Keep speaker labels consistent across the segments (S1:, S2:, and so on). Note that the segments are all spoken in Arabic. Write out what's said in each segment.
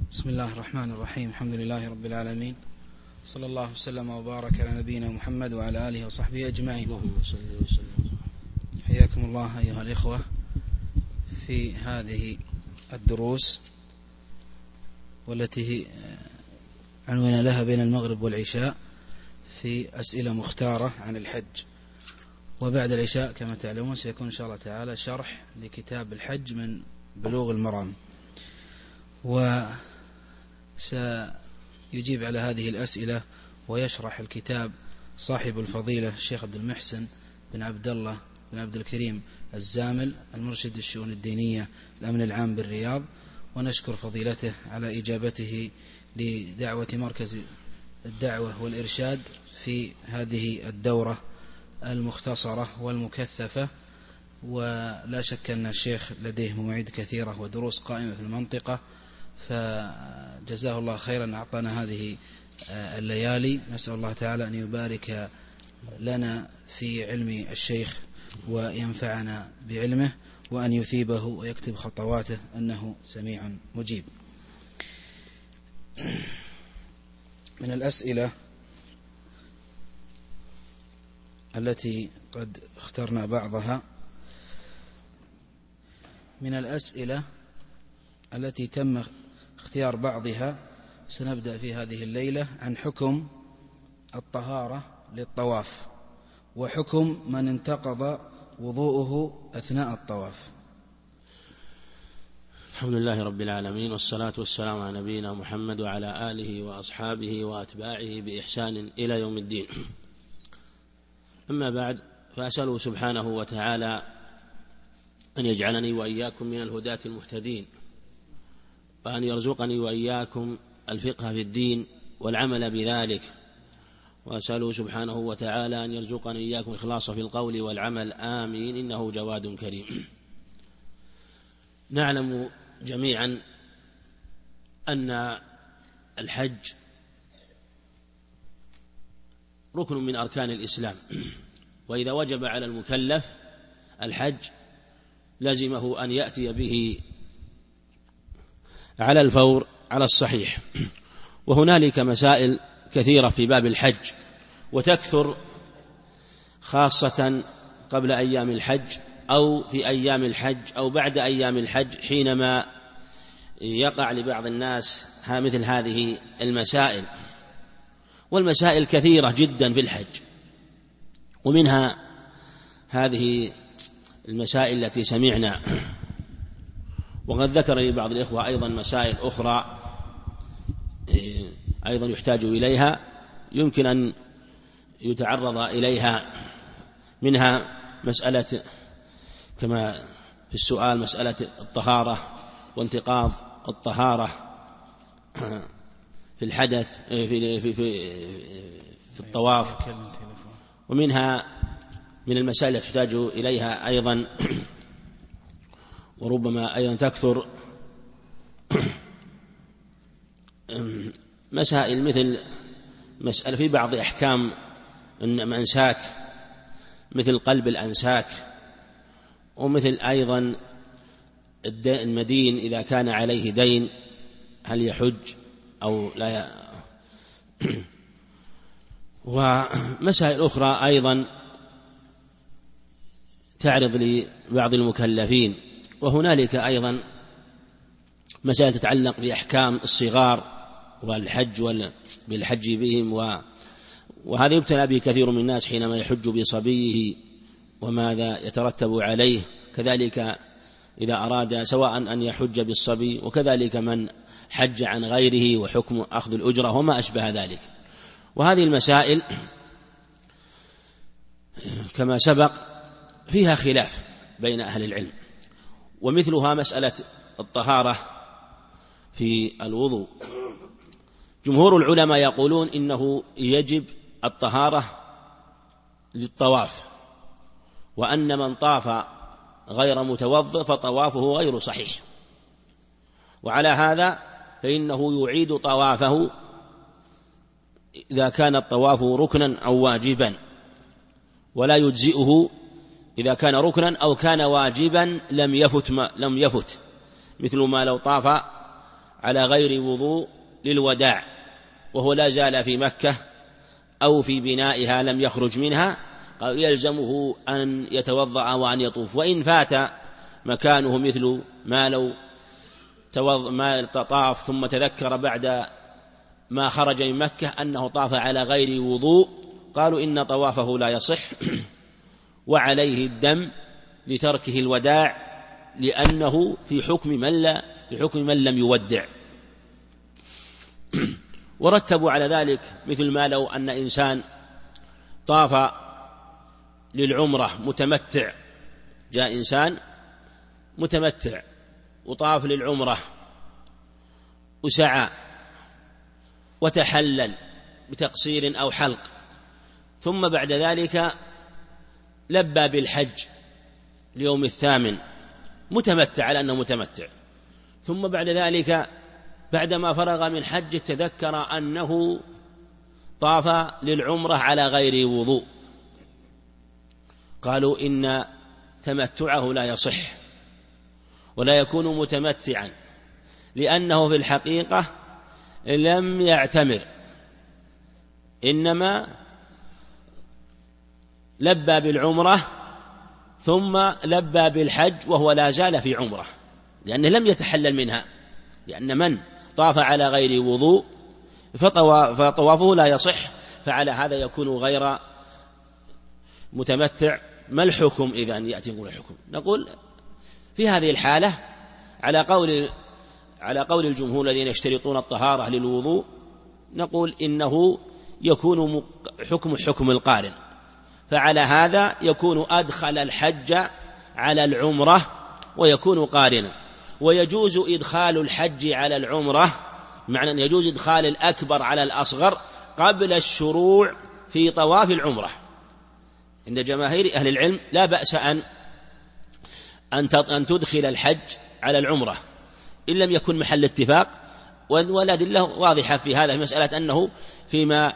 S1: بسم الله الرحمن الرحيم. الحمد لله رب العالمين، صلى الله وسلم وبارك على نبينا محمد وعلى آله وصحبه أجمعين.
S2: اللهم صل وسلم.
S1: حياكم الله أيها الإخوة في هذه الدروس والتي عنونا لها بين المغرب والعشاء في أسئلة مختارة عن الحج. وبعد العشاء كما تعلمون سيكون إن شاء الله تعالى شرح لكتاب الحج من بلوغ المرام، وسيجيب على هذه الأسئلة ويشرح الكتاب صاحب الفضيلة الشيخ عبد المحسن بن عبد الله بن عبد الكريم الزامل، المرشد الشؤون الدينية الأمن العام بالرياض. ونشكر فضيلته على إجابته لدعوة مركز الدعوة والإرشاد في هذه الدورة المختصرة والمكثفة. ولا شك أن الشيخ لديه مواعيد كثيرة ودروس قائمة في المنطقة، فجزاه الله خيرا أعطانا هذه الليالي. نسأل الله تعالى أن يبارك لنا في علم الشيخ وينفعنا بعلمه، وأن يثيبه ويكتب خطواته أنه سميع مجيب. من الأسئلة التي قد اخترنا بعضها، من الأسئلة التي تم اختيار بعضها، سنبدأ في هذه الليلة عن حكم الطهارة للطواف وحكم من انتقض وضوءه أثناء الطواف.
S2: الحمد لله رب العالمين، والصلاة والسلام على نبينا محمد وعلى آله وأصحابه وأتباعه بإحسان إلى يوم الدين. أما بعد، فأسأله سبحانه وتعالى أن يجعلني وإياكم من الهداة المهتدين، وأن يرزقني وإياكم الفقه في الدين والعمل بذلك، وأسأله سبحانه وتعالى أن يرزقني إياكم الإخلاص في القول والعمل، آمين، إنه جواد كريم. نعلم جميعا أن الحج ركن من أركان الإسلام، وإذا وجب على المكلف الحج لزمه أن يأتي به على الفور على الصحيح. وهنالك مسائل كثيرة في باب الحج، وتكثر خاصة قبل أيام الحج أو في أيام الحج أو بعد أيام الحج، حينما يقع لبعض الناس مثل هذه المسائل. والمسائل كثيرة جدا في الحج، ومنها هذه المسائل التي سمعنا. وقد ذكر لي بعض الإخوة أيضا مسائل أخرى أيضا يحتاج إليها، يمكن أن يتعرض إليها، منها مسألة كما في السؤال مسألة الطهارة وانتقاض الطهارة في الحدث في الطواف. ومنها من المسائل التي تحتاج إليها أيضا وربما أيضا تكثر مسائل مثل مسألة في بعض أحكام الأنساك، مثل قلب الأنساك، ومثل أيضا المدين إذا كان عليه دين هل يحج أو لا ومسائل أخرى أيضا تعرض لبعض المكلفين. وهنالك أيضا مسائل تتعلق بأحكام الصغار والحج بالحج بهم، وهذا يبتلى به كثير من الناس حينما يحج بصبيه وماذا يترتب عليه، كذلك إذا أراد سواء أن يحج بالصبي، وكذلك من حج عن غيره وحكم أخذ الأجرة وما أشبه ذلك. وهذه المسائل كما سبق فيها خلاف بين أهل العلم، ومثلها مسألة الطهارة في الوضوء. جمهور العلماء يقولون إنه يجب الطهارة للطواف، وأن من طاف غير متوضئ فطوافه غير صحيح، وعلى هذا فإنه يعيد طوافه إذا كان الطواف ركنا أو واجبا، ولا يجزئه إذا كان ركنا أو كان واجبا لم يفت مثل ما لو طاف على غير وضوء للوداع وهو لا زال في مكة أو في بنائها لم يخرج منها، قال يلزمه أن يتوضأ وأن يطوف. وإن فات مكانه مثل ما لو طاف ثم تذكر بعد ما خرج من مكة أنه طاف على غير وضوء، قالوا إن طوافه لا يصح وعليه الدم لتركه الوداع، لأنه في حكم من لم يودع. ورتبوا على ذلك مثل ما لو أن إنسان طاف للعمرة متمتع، جاء إنسان متمتع وطاف للعمرة وسعى وتحلل بتقصير أو حلق، ثم بعد ذلك لبى بالحج اليوم الثامن متمتع على أنه متمتع، ثم بعد ذلك بعدما فرغ من حج تذكر أنه طاف للعمرة على غير وضوء، قالوا إن تمتعه لا يصح ولا يكون متمتعا، لأنه في الحقيقة لم يعتمر، إنما لبى بالعمرة ثم لبى بالحج وهو لا زال في عمرة، لأنه لم يتحلل منها، لأن من طاف على غير وضوء فطوافه لا يصح، فعلى هذا يكون غير متمتع. ما الحكم إذا يأتي يقول الحكم؟ نقول في هذه الحالة على قول الجمهور الذين يشترطون الطهارة للوضوء، نقول إنه يكون حكم القارن، فعلى هذا يكون أدخل الحج على العمرة ويكون قارنا. ويجوز إدخال الحج على العمرة، معنى أن يجوز إدخال الأكبر على الأصغر قبل الشروع في طواف العمرة. عند جماهير أهل العلم لا بأس أن تدخل الحج على العمرة إن لم يكن محل اتفاق، والأدلة واضحة في هذا، في مسألة أنه فيما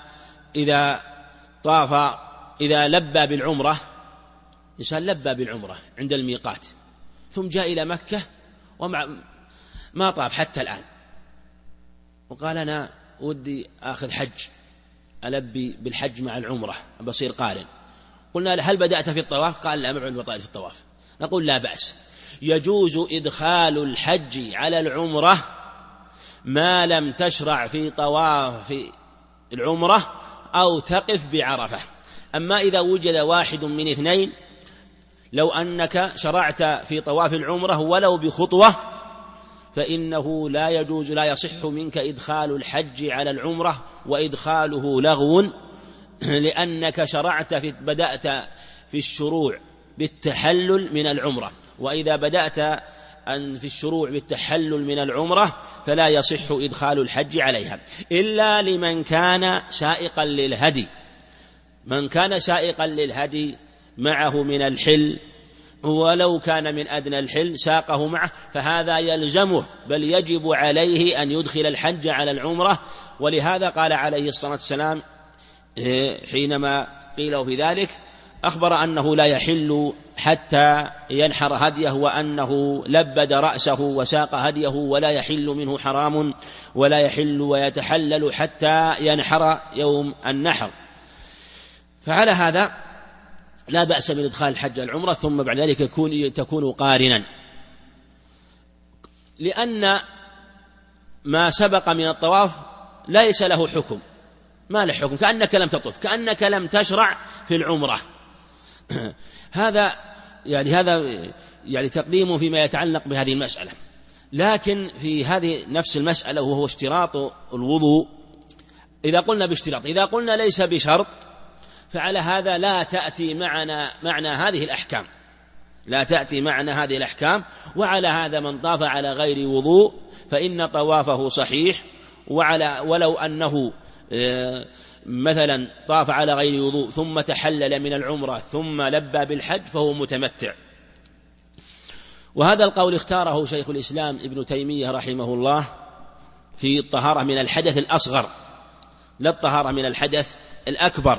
S2: إذا لبى بالعمرة، إنسان لبى بالعمرة عند الميقات ثم جاء إلى مكة وما طاف حتى الآن، وقال أنا ودي آخذ حج، ألبي بالحج مع العمرة بصير قارن، قلنا هل بدأت في الطواف؟ قال لا، مع البطائل في الطواف. نقول لا بأس، يجوز إدخال الحج على العمرة ما لم تشرع في طواف العمرة أو تقف بعرفة. أما إذا وجد واحد من اثنين، لو أنك شرعت في طواف العمرة ولو بخطوة، فإنه لا يجوز، لا يصح منك إدخال الحج على العمرة، وإدخاله لغو، لأنك بدأت في الشروع بالتحلل من العمرة، وإذا بدأت في الشروع بالتحلل من العمرة فلا يصح إدخال الحج عليها، إلا لمن كان سائقا للهدي. من كان سائقا للهدي معه من الحل، ولو كان من أدنى الحل ساقه معه، فهذا يلزمه بل يجب عليه أن يدخل الحج على العمرة. ولهذا قال عليه الصلاة والسلام حينما قيل في ذلك، أخبر أنه لا يحل حتى ينحر هديه، وأنه لبد رأسه وساق هديه، ولا يحل منه حرام، ولا يحل ويتحلل حتى ينحر يوم النحر. فعلى هذا لا بأس من إدخال الحج العمرة، ثم بعد ذلك تكون قارنا، لأن ما سبق من الطواف ليس له حكم، ما له حكم، كأنك لم تطف، كأنك لم تشرع في العمرة. هذا تقديم فيما يتعلق بهذه المسألة. لكن في هذه نفس المسألة وهو اشتراط الوضوء، إذا قلنا باشتراط، إذا قلنا ليس بشرط، فعلى هذا لا تأتي معنى هذه الأحكام، لا تأتي معنى هذه الأحكام. وعلى هذا من طاف على غير وضوء فإن طوافه صحيح، ولو أنه مثلا طاف على غير وضوء ثم تحلل من العمرة ثم لبى بالحج فهو متمتع. وهذا القول اختاره شيخ الإسلام ابن تيمية رحمه الله في الطهارة من الحدث الأصغر، لا الطهارة من الحدث الأكبر،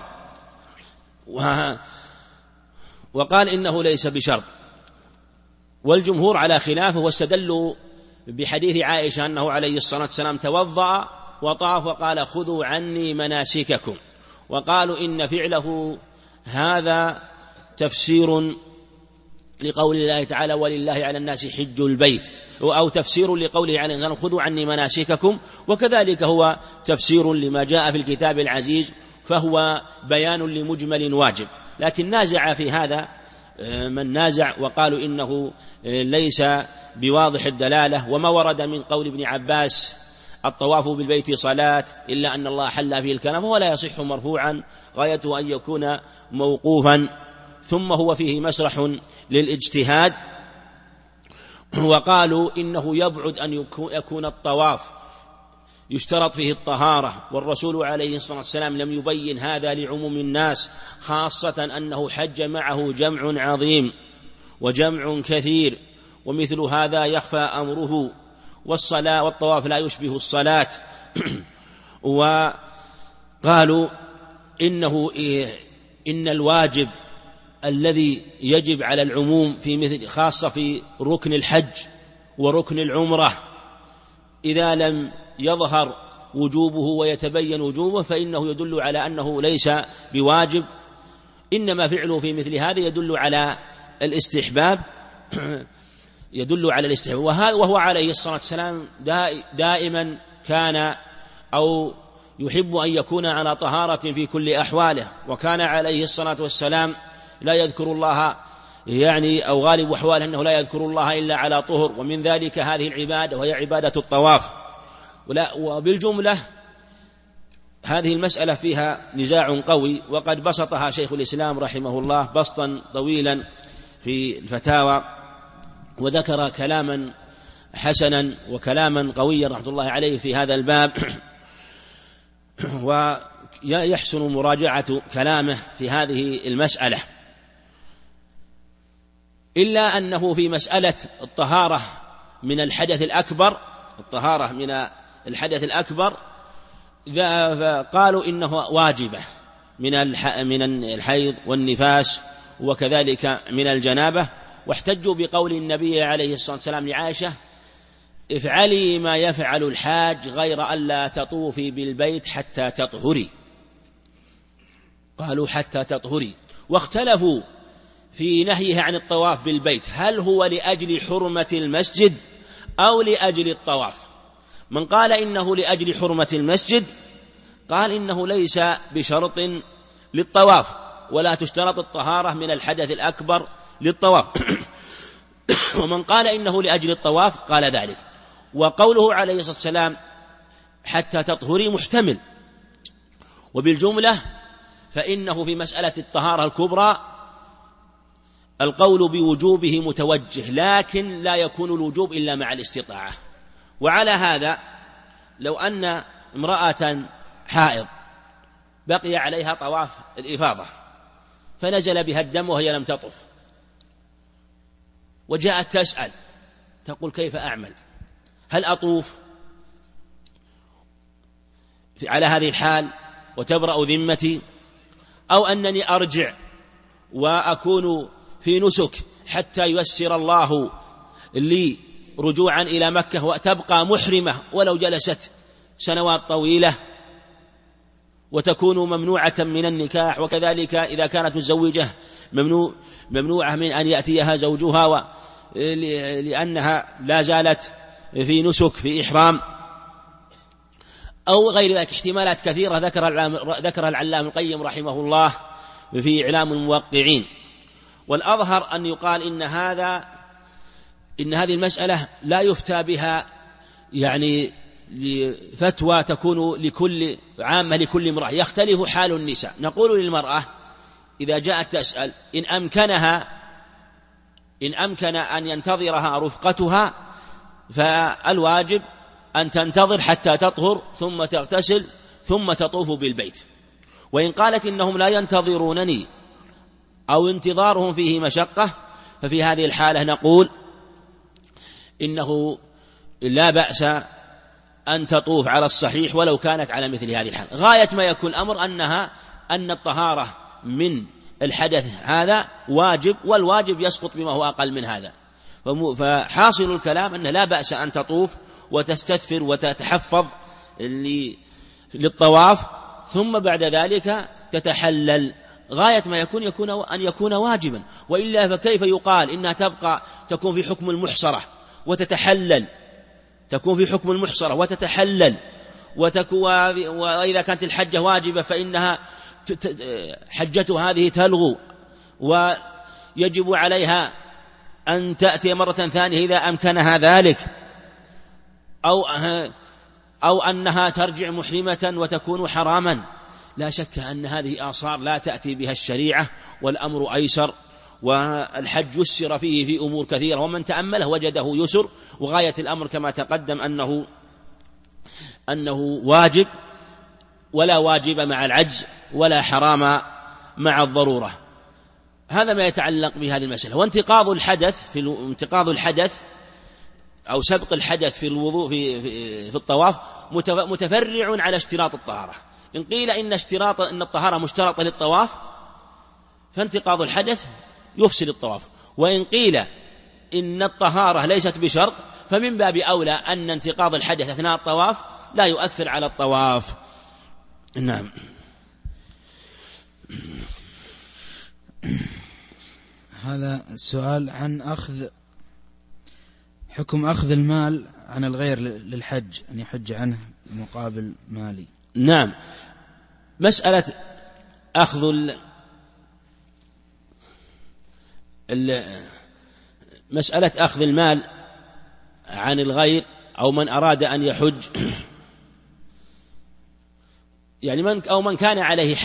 S2: وقال إنه ليس بشرط. والجمهور على خلافه، واستدلوا بحديث عائشة أنه عليه الصلاة والسلام توضأ وطاف وقال خذوا عني مناسككم، وقالوا إن فعله هذا تفسير لقول الله تعالى ولله على الناس حج البيت، أو تفسير لقوله عليه الصلاة والسلام خذوا عني مناسككم، وكذلك هو تفسير لما جاء في الكتاب العزيز، فهو بيان لمجمل واجب. لكن نازع في هذا من نازع وقالوا إنه ليس بواضح الدلالة، وما ورد من قول ابن عباس الطواف بالبيت صلاة إلا أن الله حل فيه الكلام ولا يصح مرفوعا، غايته أن يكون موقوفا، ثم هو فيه مسرح للاجتهاد. وقالوا إنه يبعد أن يكون الطواف يشترط فيه الطهارة، والرسول عليه الصلاة والسلام لم يبين هذا لعموم الناس، خاصة أنه حج معه جمع عظيم وجمع كثير، ومثل هذا يخفى أمره، والصلاة والطواف لا يشبه الصلاة. وقالوا إن الواجب الذي يجب على العموم في مثل خاصة في ركن الحج وركن العمرة إذا لم يظهر وجوبه ويتبين وجوبه فإنه يدل على أنه ليس بواجب، إنما فعله في مثل هذا يدل على الاستحباب وهو عليه الصلاة والسلام دائما كان أو يحب أن يكون على طهارة في كل أحواله، وكان عليه الصلاة والسلام لا يذكر الله أو غالب أحواله أنه لا يذكر الله إلا على طهر، ومن ذلك هذه العبادة وهي عبادة الطواف. وبالجملة هذه المسألة فيها نزاع قوي، وقد بسطها شيخ الإسلام رحمه الله بسطا طويلا في الفتاوى، وذكر كلاما حسنا وكلاما قويا رحمة الله عليه في هذا الباب، ويحسن مراجعة كلامه في هذه المسألة، إلا أنه في مسألة الطهارة من الحدث الأكبر قالوا إنه واجبة من الحيض والنفاس وكذلك من الجنابة، واحتجوا بقول النبي عليه الصلاة والسلام لعائشة افعلي ما يفعل الحاج غير ألا تطوفي بالبيت حتى تطهري، قالوا حتى تطهري. واختلفوا في نهيه عن الطواف بالبيت، هل هو لأجل حرمة المسجد أو لأجل الطواف؟ من قال إنه لأجل حرمة المسجد قال إنه ليس بشرط للطواف، ولا تشترط الطهارة من الحدث الأكبر للطواف. ومن قال إنه لأجل الطواف قال ذلك. وقوله عليه الصلاة والسلام حتى تطهري محتمل، وبالجملة فإنه في مسألة الطهارة الكبرى القول بوجوبه متوجه، لكن لا يكون الوجوب إلا مع الاستطاعة. وعلى هذا لو أن امرأة حائض بقي عليها طواف الإفاضة فنزل بها الدم وهي لم تطف، وجاءت تسأل تقول كيف أعمل؟ هل أطوف على هذه الحال وتبرأ ذمتي، أو أنني أرجع وأكون في نسك حتى ييسر الله لي رجوعا إلى مكة وتبقى محرمة ولو جلست سنوات طويلة وتكون ممنوعة من النكاح، وكذلك إذا كانت متزوجة ممنوعة من أن يأتيها زوجها لأنها لا زالت في نسك في إحرام، أو غير ذلك احتمالات كثيرة ذكرها العلامة القيم رحمه الله في إعلام الموقعين. والأظهر أن يقال إن هذه المسألة لا يفتى بها فتوى تكون عامة لكل امرأة، يختلف حال النساء. نقول للمرأة إذا جاءت تسأل إن أمكن أن ينتظرها رفقتها فالواجب أن تنتظر حتى تطهر ثم تغتسل ثم تطوف بالبيت. وإن قالت إنهم لا ينتظرونني أو انتظارهم فيه مشقة ففي هذه الحالة نقول إنه لا بأس أن تطوف على الصحيح ولو كانت على مثل هذه الحال. غاية ما يكون الأمر أن الطهارة من الحدث هذا واجب، والواجب يسقط بما هو أقل من هذا، فحاصل الكلام أنه لا بأس أن تطوف وتستثفر وتتحفظ للطواف، ثم بعد ذلك تتحلل. غاية ما يكون أن يكون واجبا، وإلا فكيف يقال إنها تكون في حكم المحصرة وتتحلل، تكون في حكم المحصرة وتتحلل، وإذا كانت الحجة واجبة فإنها حجته هذه تلغو، ويجب عليها أن تأتي مرة ثانية إذا أمكنها ذلك، أو أنها ترجع محرمة وتكون حراما. لا شك أن هذه آثار لا تأتي بها الشريعة، والأمر أيسر، والحج يسر فيه في أمور كثيرة، ومن تأمله وجده يسر. وغاية الأمر كما تقدم أنه واجب، ولا واجب مع العجز، ولا حرام مع الضرورة. هذا ما يتعلق بهذه المسألة. وانتقاض الحدث أو سبق الحدث في الوضوء في الطواف متفرع على اشتراط الطهارة. إن قيل إن الطهارة مشترطة للطواف فانتقاض الحدث يفسد الطواف، وإن قيل إن الطهارة ليست بشرط فمن باب أولى أن انتقاض الحدث أثناء الطواف لا يؤثر على الطواف. نعم.
S1: هذا السؤال عن حكم أخذ المال عن الغير للحج، أن يحج عنه مقابل مالي.
S2: نعم. مسألة أخذ مسألة أخذ المال عن الغير أو من أراد أن يحج، يعني من كان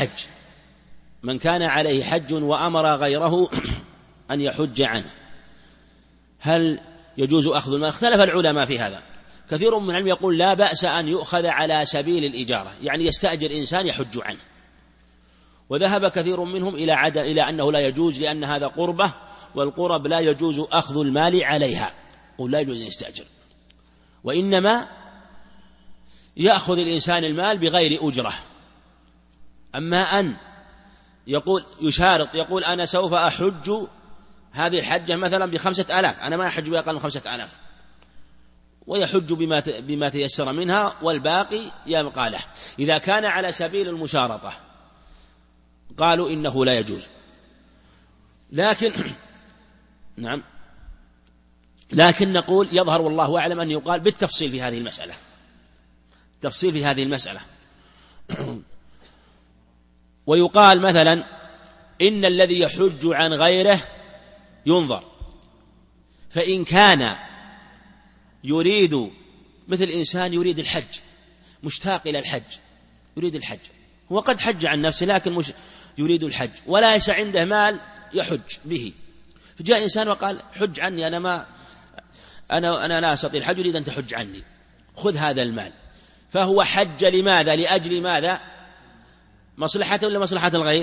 S2: عليه حج وأمر غيره أن يحج عنه، هل يجوز أخذ المال؟ اختلف العلماء في هذا. كثير من العلم يقول لا بأس أن يؤخذ على سبيل الإجارة، يعني يستأجر إنسان يحج عنه. وذهب كثير منهم إلى أنه لا يجوز، لأن هذا قربة، والقرب لا يجوز أخذ المال عليها، قل لا يجوز أن يستأجر، وإنما يأخذ الإنسان المال بغير أجرة. أما أن يقول أنا سوف أحج هذه الحجة مثلا ب5,000، أنا ما أحج بأقل من 5,000، ويحج بما تيسر منها والباقي يبقى له. إذا كان على سبيل المشارطة قالوا إنه لا يجوز، لكن نقول يظهر والله أعلم أن يقال بالتفصيل في هذه المسألة. ويقال مثلا إن الذي يحج عن غيره ينظر، فإن كان يريد مثل إنسان يريد الحج، مشتاق إلى الحج، يريد الحج، هو قد حج عن نفسه لكن مش يريد الحج وليس عنده مال يحج به، فجاء إنسان وقال حج عني، أنا لا أستطيع الحج، يريد أن تحج عني، خذ هذا المال. فهو حج لماذا؟ لأجل ماذا؟ مصلحته ولا مصلحة الغير؟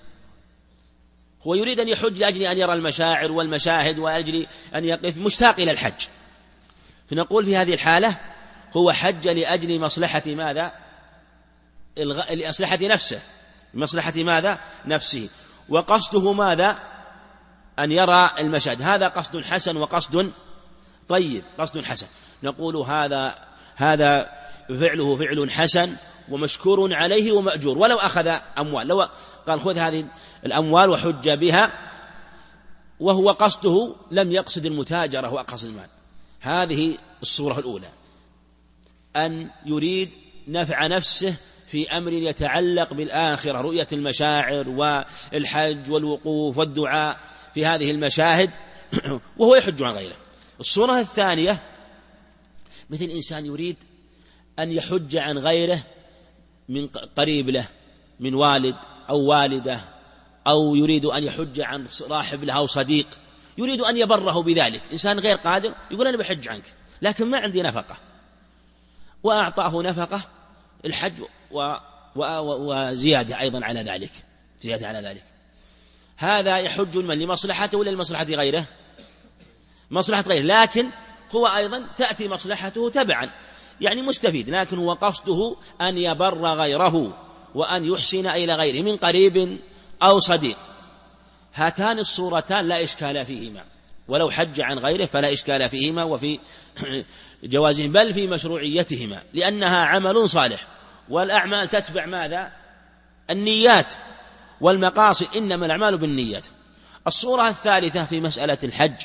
S2: هو يريد أن يحج لأجل أن يرى المشاعر والمشاهد، وأجل أن يقف مشتاق إلى الحج. فنقول في هذه الحالة هو حج لأجل مصلحة ماذا؟ لمصلحة نفسه، مصلحة ماذا؟ نفسه، وقصده ماذا؟ أن يرى المشاهد. هذا قصد حسن وقصد طيب، قصد حسن. نقول هذا فعله فعل حسن ومشكور عليه ومأجور، ولو أخذ أموال، لو قال خذ هذه الأموال وحج بها وهو قصده لم يقصد المتاجرة وقصد المال. هذه الصورة الأولى، أن يريد نفع نفسه في أمر يتعلق بالآخرة، رؤية المشاعر والحج والوقوف والدعاء في هذه المشاهد وهو يحج عن غيره. الصورة الثانية مثل إنسان يريد أن يحج عن غيره من قريب له، من والد أو والدة، أو يريد أن يحج عن صاحب له أو صديق، يريد أن يبره بذلك. إنسان غير قادر يقول أنا بحج عنك لكن ما عندي نفقة، وأعطاه نفقة الحج وزيادة أيضا على ذلك. هذا يحج من لمصلحته ولا لمصلحة غيره؟ مصلحة غيره، لكن هو أيضا تأتي مصلحته تبعا، يعني مستفيد، لكن هو قصده أن يبر غيره وأن يحسن إلى غيره من قريب أو صديق. هاتان الصورتان لا إشكال فيهما، ولو حج عن غيره فلا إشكال فيهما وفي جوازهم، بل في مشروعيتهما، لأنها عمل صالح، والأعمال تتبع ماذا؟ النيات والمقاصد، إنما الأعمال بالنيات. الصورة الثالثة في مسألة الحج،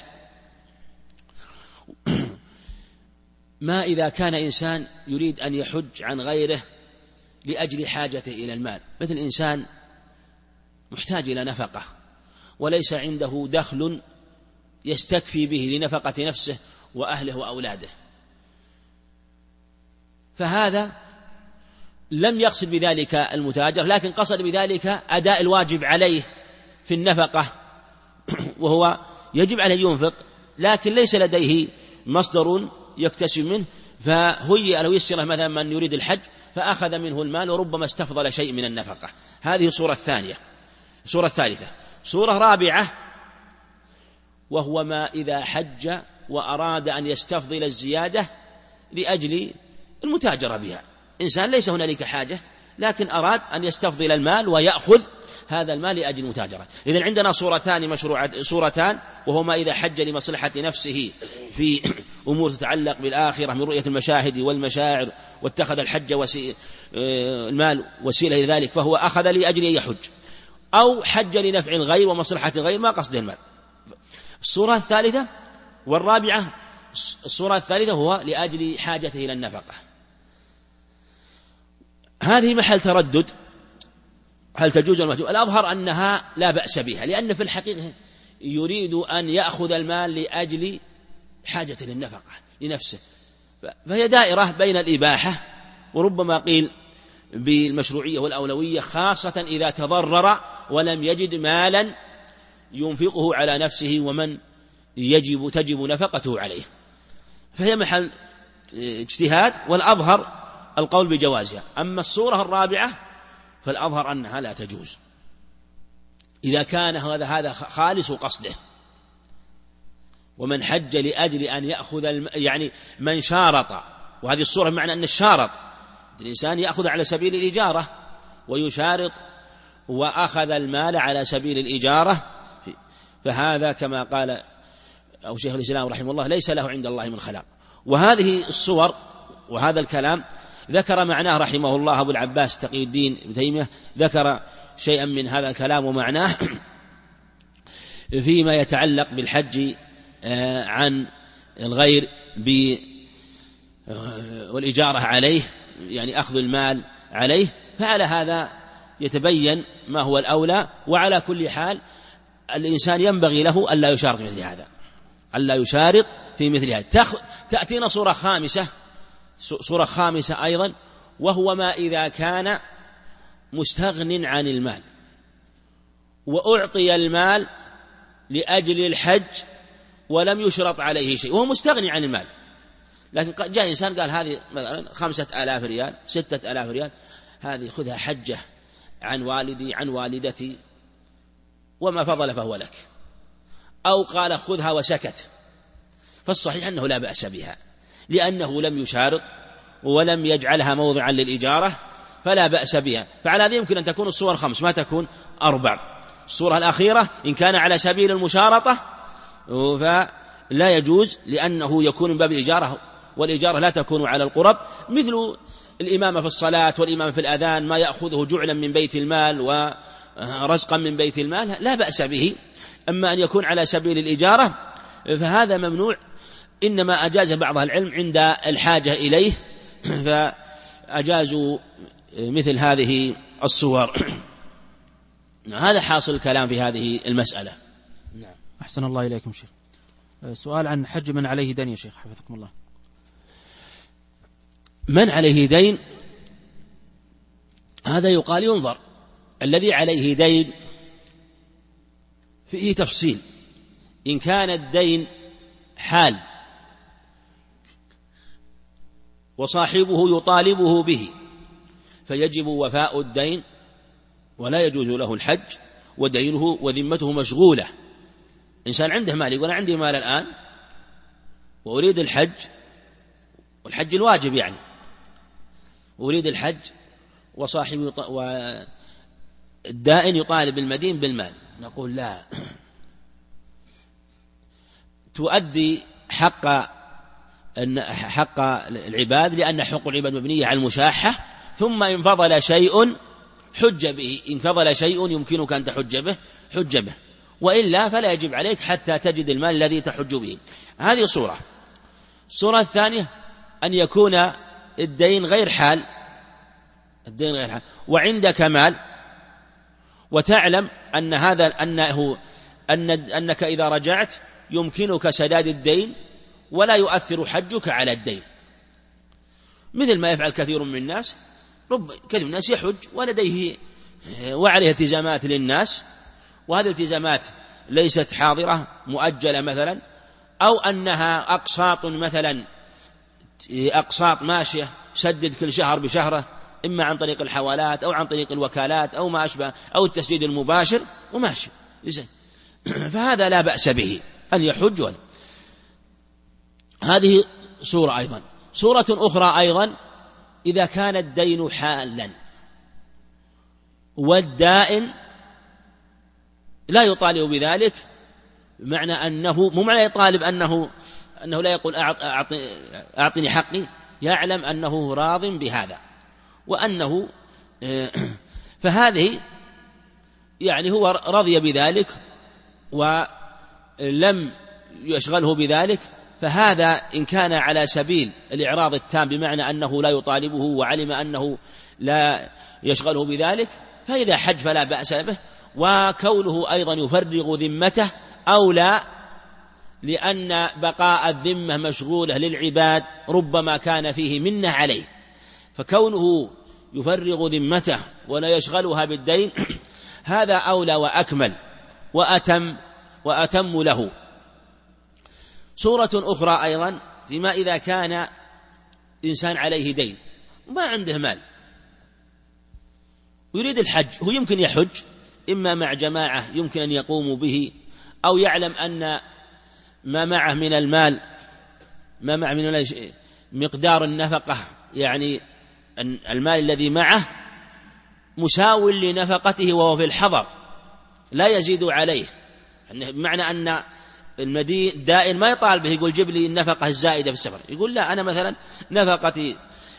S2: ما إذا كان إنسان يريد أن يحج عن غيره لأجل حاجته إلى المال، مثل إنسان محتاج إلى نفقة وليس عنده دخل يستكفي به لنفقة نفسه وأهله وأولاده، فهذا لم يقصد بذلك المتاجر، لكن قصد بذلك أداء الواجب عليه في النفقة، وهو يجب عليه ينفق، لكن ليس لديه مصدر يكتسب منه، فهيئ له يسره مثلا من يريد الحج فأخذ منه المال وربما استفضل شيء من النفقة. هذه الصورة الثانية. الصورة الثالثة صورة رابعة، وهو ما إذا حج وأراد أن يستفضل الزيادة لأجل المتاجرة بها، إنسان ليس هنالك حاجة لكن أراد أن يستفضل المال ويأخذ هذا المال لأجل المتاجرة. إذن عندنا صورتان، وهو ما إذا حج لمصلحة نفسه في أمور تتعلق بالآخرة من رؤية المشاهد والمشاعر، واتخذ الحج المال وسيلة إلى ذلك، فهو أخذ لأجل أن يحج، أو حج لنفع الغير ومصلحة الغير ما قصده المال. الصورة الثالثة والرابعة، الصورة الثالثة هو لأجل حاجته إلى النفقة. هذه محل تردد، هل تجوز المهجور؟ الأظهر أنها لا بأس بها، لأن في الحقيقة يريد أن يأخذ المال لأجل حاجة للنفقة لنفسه، فهي دائرة بين الإباحة، وربما قيل بالمشروعية والأولوية، خاصة إذا تضرر ولم يجد مالا ينفقه على نفسه ومن تجب نفقته عليه، فهي محل اجتهاد، والأظهر القول بجوازها. أما الصورة الرابعة فالأظهر أنها لا تجوز إذا كان هذا خالص قصده، ومن حج لأجل أن يأخذ يعني من شارط، وهذه الصورة بمعنى أن الشارط الإنسان يأخذ على سبيل الإجارة ويشارط وأخذ المال على سبيل الإجارة، فهذا كما قال أو شيخ الإسلام رحمه الله ليس له عند الله من خلاق. وهذه الصور وهذا الكلام ذكر معناه رحمه الله أبو العباس تقي الدين ابن تيمية، ذكر شيئا من هذا الكلام ومعناه فيما يتعلق بالحج عن الغير والإجارة عليه، يعني أخذ المال عليه، فعلى هذا يتبين ما هو الأولى. وعلى كل حال الإنسان ينبغي له ألا يشارك مثل هذا، ألا يشارك في مثل هذا. تأتينا صورة خامسة أيضا، وهو ما إذا كان مستغن عن المال وأعطي المال لأجل الحج ولم يشرط عليه شيء، وهو مستغني عن المال، لكن جاء إنسان قال هذه مثلا 5000 ريال 6000 ريال، هذه خذها حجة عن والدي عن والدتي وما فضل فهو لك، أو قال خذها وسكت، فالصحيح أنه لا بأس بها، لأنه لم يشارط ولم يجعلها موضعا للإجارة، فلا بأس بها. فعلى هذا يمكن أن تكون الصور 5 ما تكون 4. الصورة الأخيرة إن كان على سبيل المشارطة فلا يجوز، لأنه يكون من باب الإجارة، والإجارة لا تكون على القرب، مثل الإمامة في الصلاة والإمامة في الأذان، ما يأخذه جعلا من بيت المال ورزقا من بيت المال لا بأس به. أما أن يكون على سبيل الإجارة فهذا ممنوع، إنما أجاز بعض العلم عند الحاجة إليه، فأجازوا مثل هذه الصور. هذا حاصل الكلام في هذه المسألة.
S1: نعم. أحسن الله إليكم شيخ. سؤال عن حج من عليه دين يا شيخ حفظكم الله.
S2: من عليه دين هذا يقال ينظر، الذي عليه دين فيه تفصيل، إن كان الدين حال وصاحبه يطالبه به فيجب وفاء الدين ولا يجوز له الحج، ودينه وذمته مشغولة. إنسان عنده مال يقول عندي مال الآن وأريد الحج، والحج الواجب يعني، أريد الحج، وصاحب والدائن يطالب المدين بالمال، نقول لا، تؤدي حق العباد، لأن حقوق العباد مبنية على المشاحة. ثم إن فضل شيء حج به، إن فضل شيء يمكنك أن تحج به حج به، وإلا فلا يجب عليك حتى تجد المال الذي تحج به. هذه صورة. الصورة الثانية أن يكون الدين غير حال، وعندك مال، وتعلم أن هذا أنك إذا رجعت يمكنك سداد الدين ولا يؤثر حجك على الدين، مثل ما يفعل كثير من الناس. كثير من الناس يحج ولديه وعليه التزامات للناس، وهذه الالتزامات ليست حاضرة مؤجلة مثلا، أو أنها أقساط مثلا، أقساط ماشية سدد كل شهر بشهره، إما عن طريق الحوالات أو عن طريق الوكالات أو ما أشبه، أو التسديد المباشر وماشي. فهذا لا بأس به أن يحج. هذه صورة. أيضا صورة أخرى أيضا إذا كان الدين حالا والدائن لا يطالب بذلك، بمعنى أنه مو معنى يطالب أنه لا يقول أعطني حقي، يعلم أنه راض بهذا وأنه فهذه يعني هو رضي بذلك ولم يشغله بذلك، فهذا إن كان على سبيل الإعراض التام بمعنى أنه لا يطالبه وعلم أنه لا يشغله بذلك، فإذا حج فلا بأس به. وكونه أيضا يفرغ ذمته أولى، لأن بقاء الذمة مشغولة للعباد ربما كان فيه منة عليه، فكونه يفرغ ذمته ولا يشغلها بالدين هذا أولى وأكمل وأتم له. صورة أخرى أيضا فيما إذا كان إنسان عليه دين وما عنده مال ويريد الحج، هو يمكن يحج إما مع جماعة يمكن أن يقوموا به، أو يعلم أن ما معه من المال مقدار النفقة، يعني المال الذي معه مساو لنفقته وهو في الحضر لا يزيد عليه، بمعنى أن الدائن ما يطالب به يقول جيب لي النفقة الزائدة في السفر، يقول لا، أنا مثلا نفقتي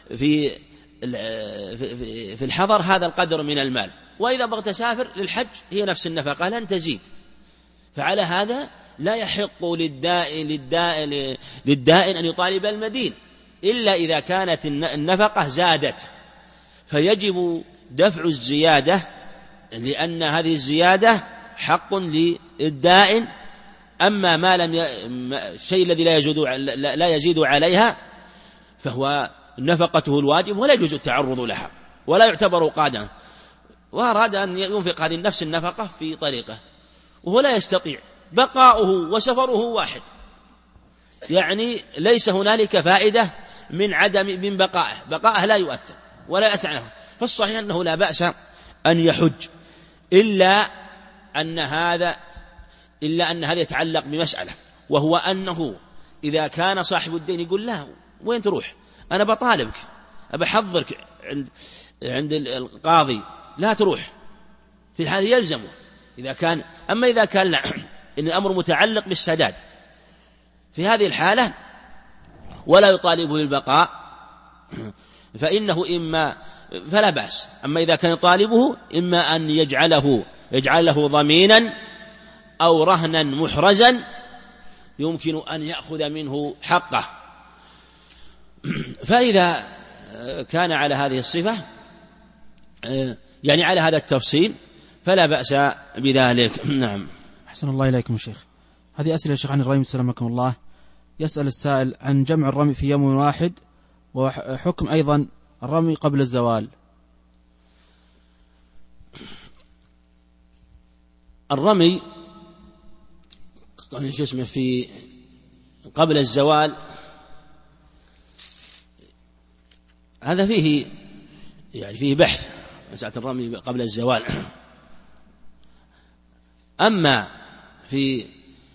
S2: في الحضر هذا القدر من المال، وإذا بغيت أسافر للحج هي نفس النفقة لن تزيد. فعلى هذا لا يحق للدائن أن يطالب المدين إلا إذا كانت النفقة زادت، فيجب دفع الزيادة، لأن هذه الزيادة حق للدائن. أما ما لم الشيء الذي لا يزيد عليها فهو نفقته الواجب ولا يجوز التعرض لها ولا يعتبر قادا، وأراد أن ينفق هذه نفس النفقة في طريقه وهو لا يستطيع، بقاؤه وسفره واحد، يعني ليس هنالك فائدة من بقائه لا يؤثر ولا يأثر عنه. فالصحيح أنه لا بأس أن يحج، إلا أن هذا يتعلق بمسألة، وهو أنه إذا كان صاحب الدين يقول لا وين تروح، أنا بطالبك أبحضرك عند القاضي لا تروح، في هذا يلزمه أما إذا كان لا، إن الأمر متعلق بالسداد في هذه الحالة ولا يطالبه بالبقاء فإنه فلا بأس. أما إذا كان يطالبه إما أن يجعله ضمينا أو رهنا محرزا يمكن أن يأخذ منه حقه. فإذا كان على هذه الصفة يعني على هذا التفصيل فلا بأس بذلك. نعم.
S1: أحسن الله إليكم شيخ. هذه أسئلة يا شيخ عن الرمي سلامكم الله. يسأل السائل عن جمع الرمي في يوم واحد، وحكم أيضا الرمي قبل الزوال.
S2: الرمي في قبل الزوال هذا فيه بحث، مسألة الرمي قبل الزوال. أما في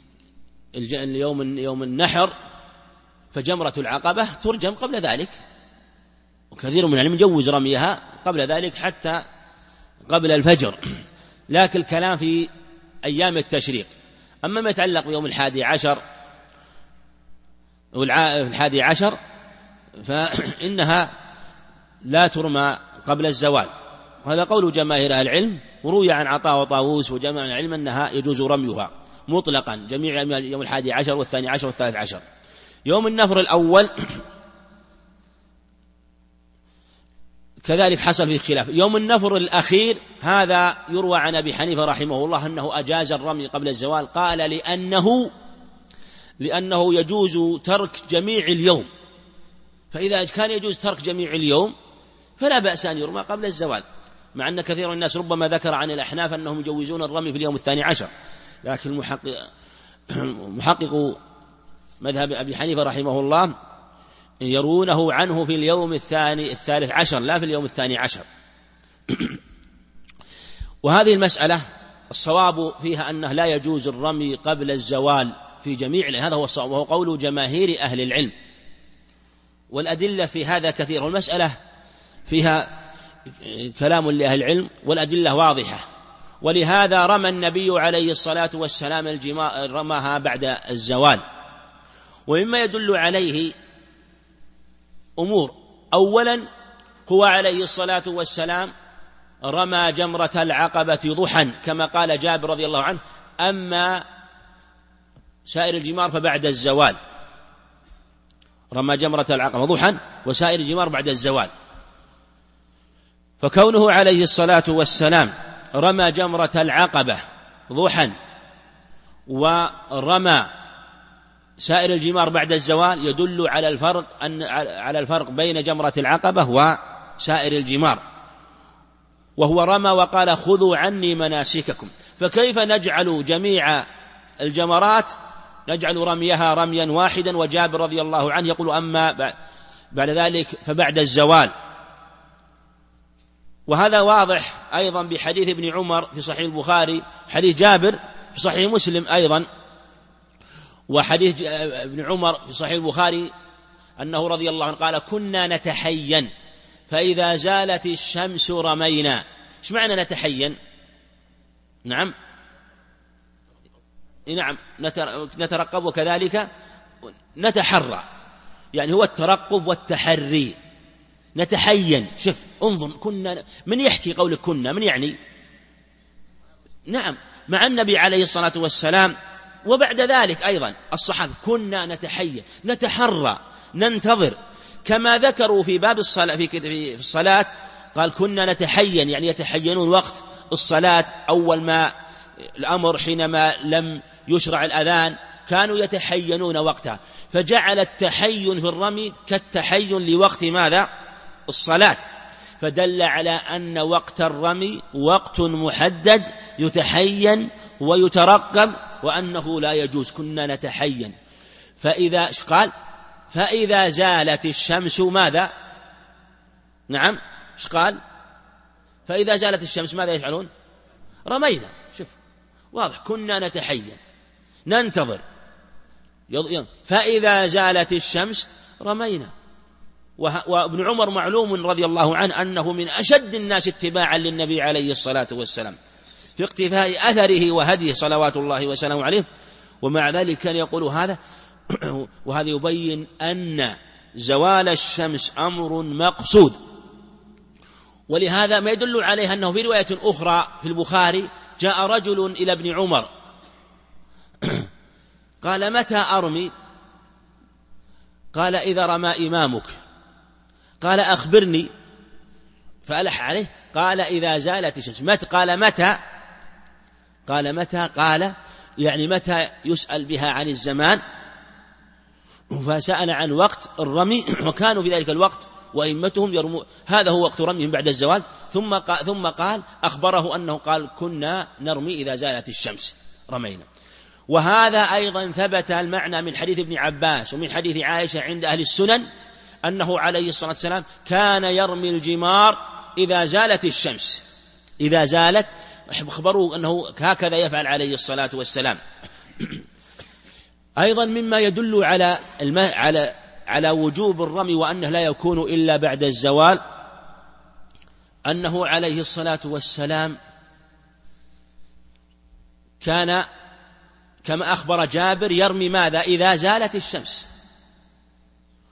S2: يوم النحر فجمرة العقبة ترجم قبل ذلك، وكثير من العلم يجوز رميها قبل ذلك حتى قبل الفجر، لكن الكلام في أيام التشريق. أما ما يتعلق بيوم 11 11 فإنها لا ترمى قبل الزوال. وهذا قول جماهير أهل العلم، وروي عن عطاء وطاووس وجماعة من العلم أنها يجوز رميها مطلقا جميع يوم 11 و12 و13. يوم النفر الأول كذلك حصل فيه خلاف. يوم النفر الأخير هذا يروى عن أبي حنيفة رحمه الله أنه أجاز الرمي قبل الزوال، قال لأنه يجوز ترك جميع اليوم، فإذا كان يجوز ترك جميع اليوم فلا بأس أن يرمى قبل الزوال، مع أن كثير من الناس ربما ذكر عن الأحناف أنهم يجوزون الرمي في اليوم 12، لكن محقق مذهب أبي حنيفة رحمه الله يرونه عنه في اليوم 13 لا في اليوم 12. وهذه المسألة الصواب فيها أنه لا يجوز الرمي قبل الزوال في جميع، هذا هو الصواب، وهو قول جماهير أهل العلم، والأدلة في هذا كثير، والمسألة فيها كلام لأهل العلم والأدلة واضحة. ولهذا رمى النبي عليه الصلاة والسلام الجمار، رماها بعد الزوال. ومما يدل عليه أمور، أولا هو عليه الصلاة والسلام رمى جمرة العقبة ضحى كما قال جابر رضي الله عنه، أما سائر الجمار فبعد الزوال. رمى جمرة العقبة ضحى وسائر الجمار بعد الزوال، فكونه عليه الصلاة والسلام رمى جمرة العقبة ضحى ورمى سائر الجمار بعد الزوال يدل على الفرق بين جمرة العقبة وسائر الجمار، وهو رمى وقال خذوا عني مناسككم. فكيف نجعل جميع الجمرات نجعل رميها رميا واحدا، وجابر رضي الله عنه يقول أما بعد ذلك فبعد الزوال. وهذا واضح أيضا بحديث ابن عمر في صحيح البخاري، حديث جابر في صحيح مسلم أيضا، وحديث ابن عمر في صحيح البخاري أنه رضي الله عنه قال كنا نتحين فإذا زالت الشمس رمينا. إيش معنى نتحين؟ نعم نترقب وكذلك نتحرى، يعني هو الترقب والتحري. نتحين، شوف انظر، كنا، من يحكي قولك كنا؟ من يعني؟ نعم مع النبي عليه الصلاة والسلام، وبعد ذلك أيضا الصحابة كنا نتحين نتحرى ننتظر، كما ذكروا في باب الصلاة في الصلاة قال كنا نتحين، يعني يتحينون وقت الصلاة. أول ما الأمر حينما لم يشرع الأذان كانوا يتحينون وقتها، فجعل التحين في الرمي كالتحين لوقت ماذا؟ الصلاة، فدل على أن وقت الرمي وقت محدد يتحين ويترقب، وأنه لا يجوز. كنا نتحين فإذا زالت الشمس ماذا؟ نعم ايش قال؟ فإذا زالت الشمس ماذا يفعلون؟ رمينا. شوف واضح، كنا نتحين ننتظر، فإذا زالت الشمس رمينا. وابن عمر معلوم رضي الله عنه أنه من أشد الناس اتباعا للنبي عليه الصلاة والسلام في اقتفاء أثره وهديه صلوات الله وسلامه عليه، ومع ذلك كان يقول هذا. وهذا يبين أن زوال الشمس أمر مقصود. ولهذا ما يدل عليه أنه في رواية أخرى في البخاري جاء رجل إلى ابن عمر قال متى أرمي؟ قال إذا رمى إمامك. قال أخبرني، فألح عليه قال إذا زالت الشمس. قال متى؟ قال يعني متى يسأل بها عن الزمان، فسأل عن وقت الرمي، وكانوا في ذلك الوقت وإمتهم يرمون، هذا هو وقت رميهم بعد الزوال. ثم قال أخبره أنه قال كنا نرمي إذا زالت الشمس رمينا. وهذا أيضا ثبت المعنى من حديث ابن عباس ومن حديث عائشة عند أهل السنن أنه عليه الصلاة والسلام كان يرمي الجمار إذا زالت الشمس، إذا زالت، أخبروا أنه هكذا يفعل عليه الصلاة والسلام. أيضا مما يدل على وجوب الرمي وأنه لا يكون إلا بعد الزوال أنه عليه الصلاة والسلام كان كما أخبر جابر يرمي ماذا؟ إذا زالت الشمس،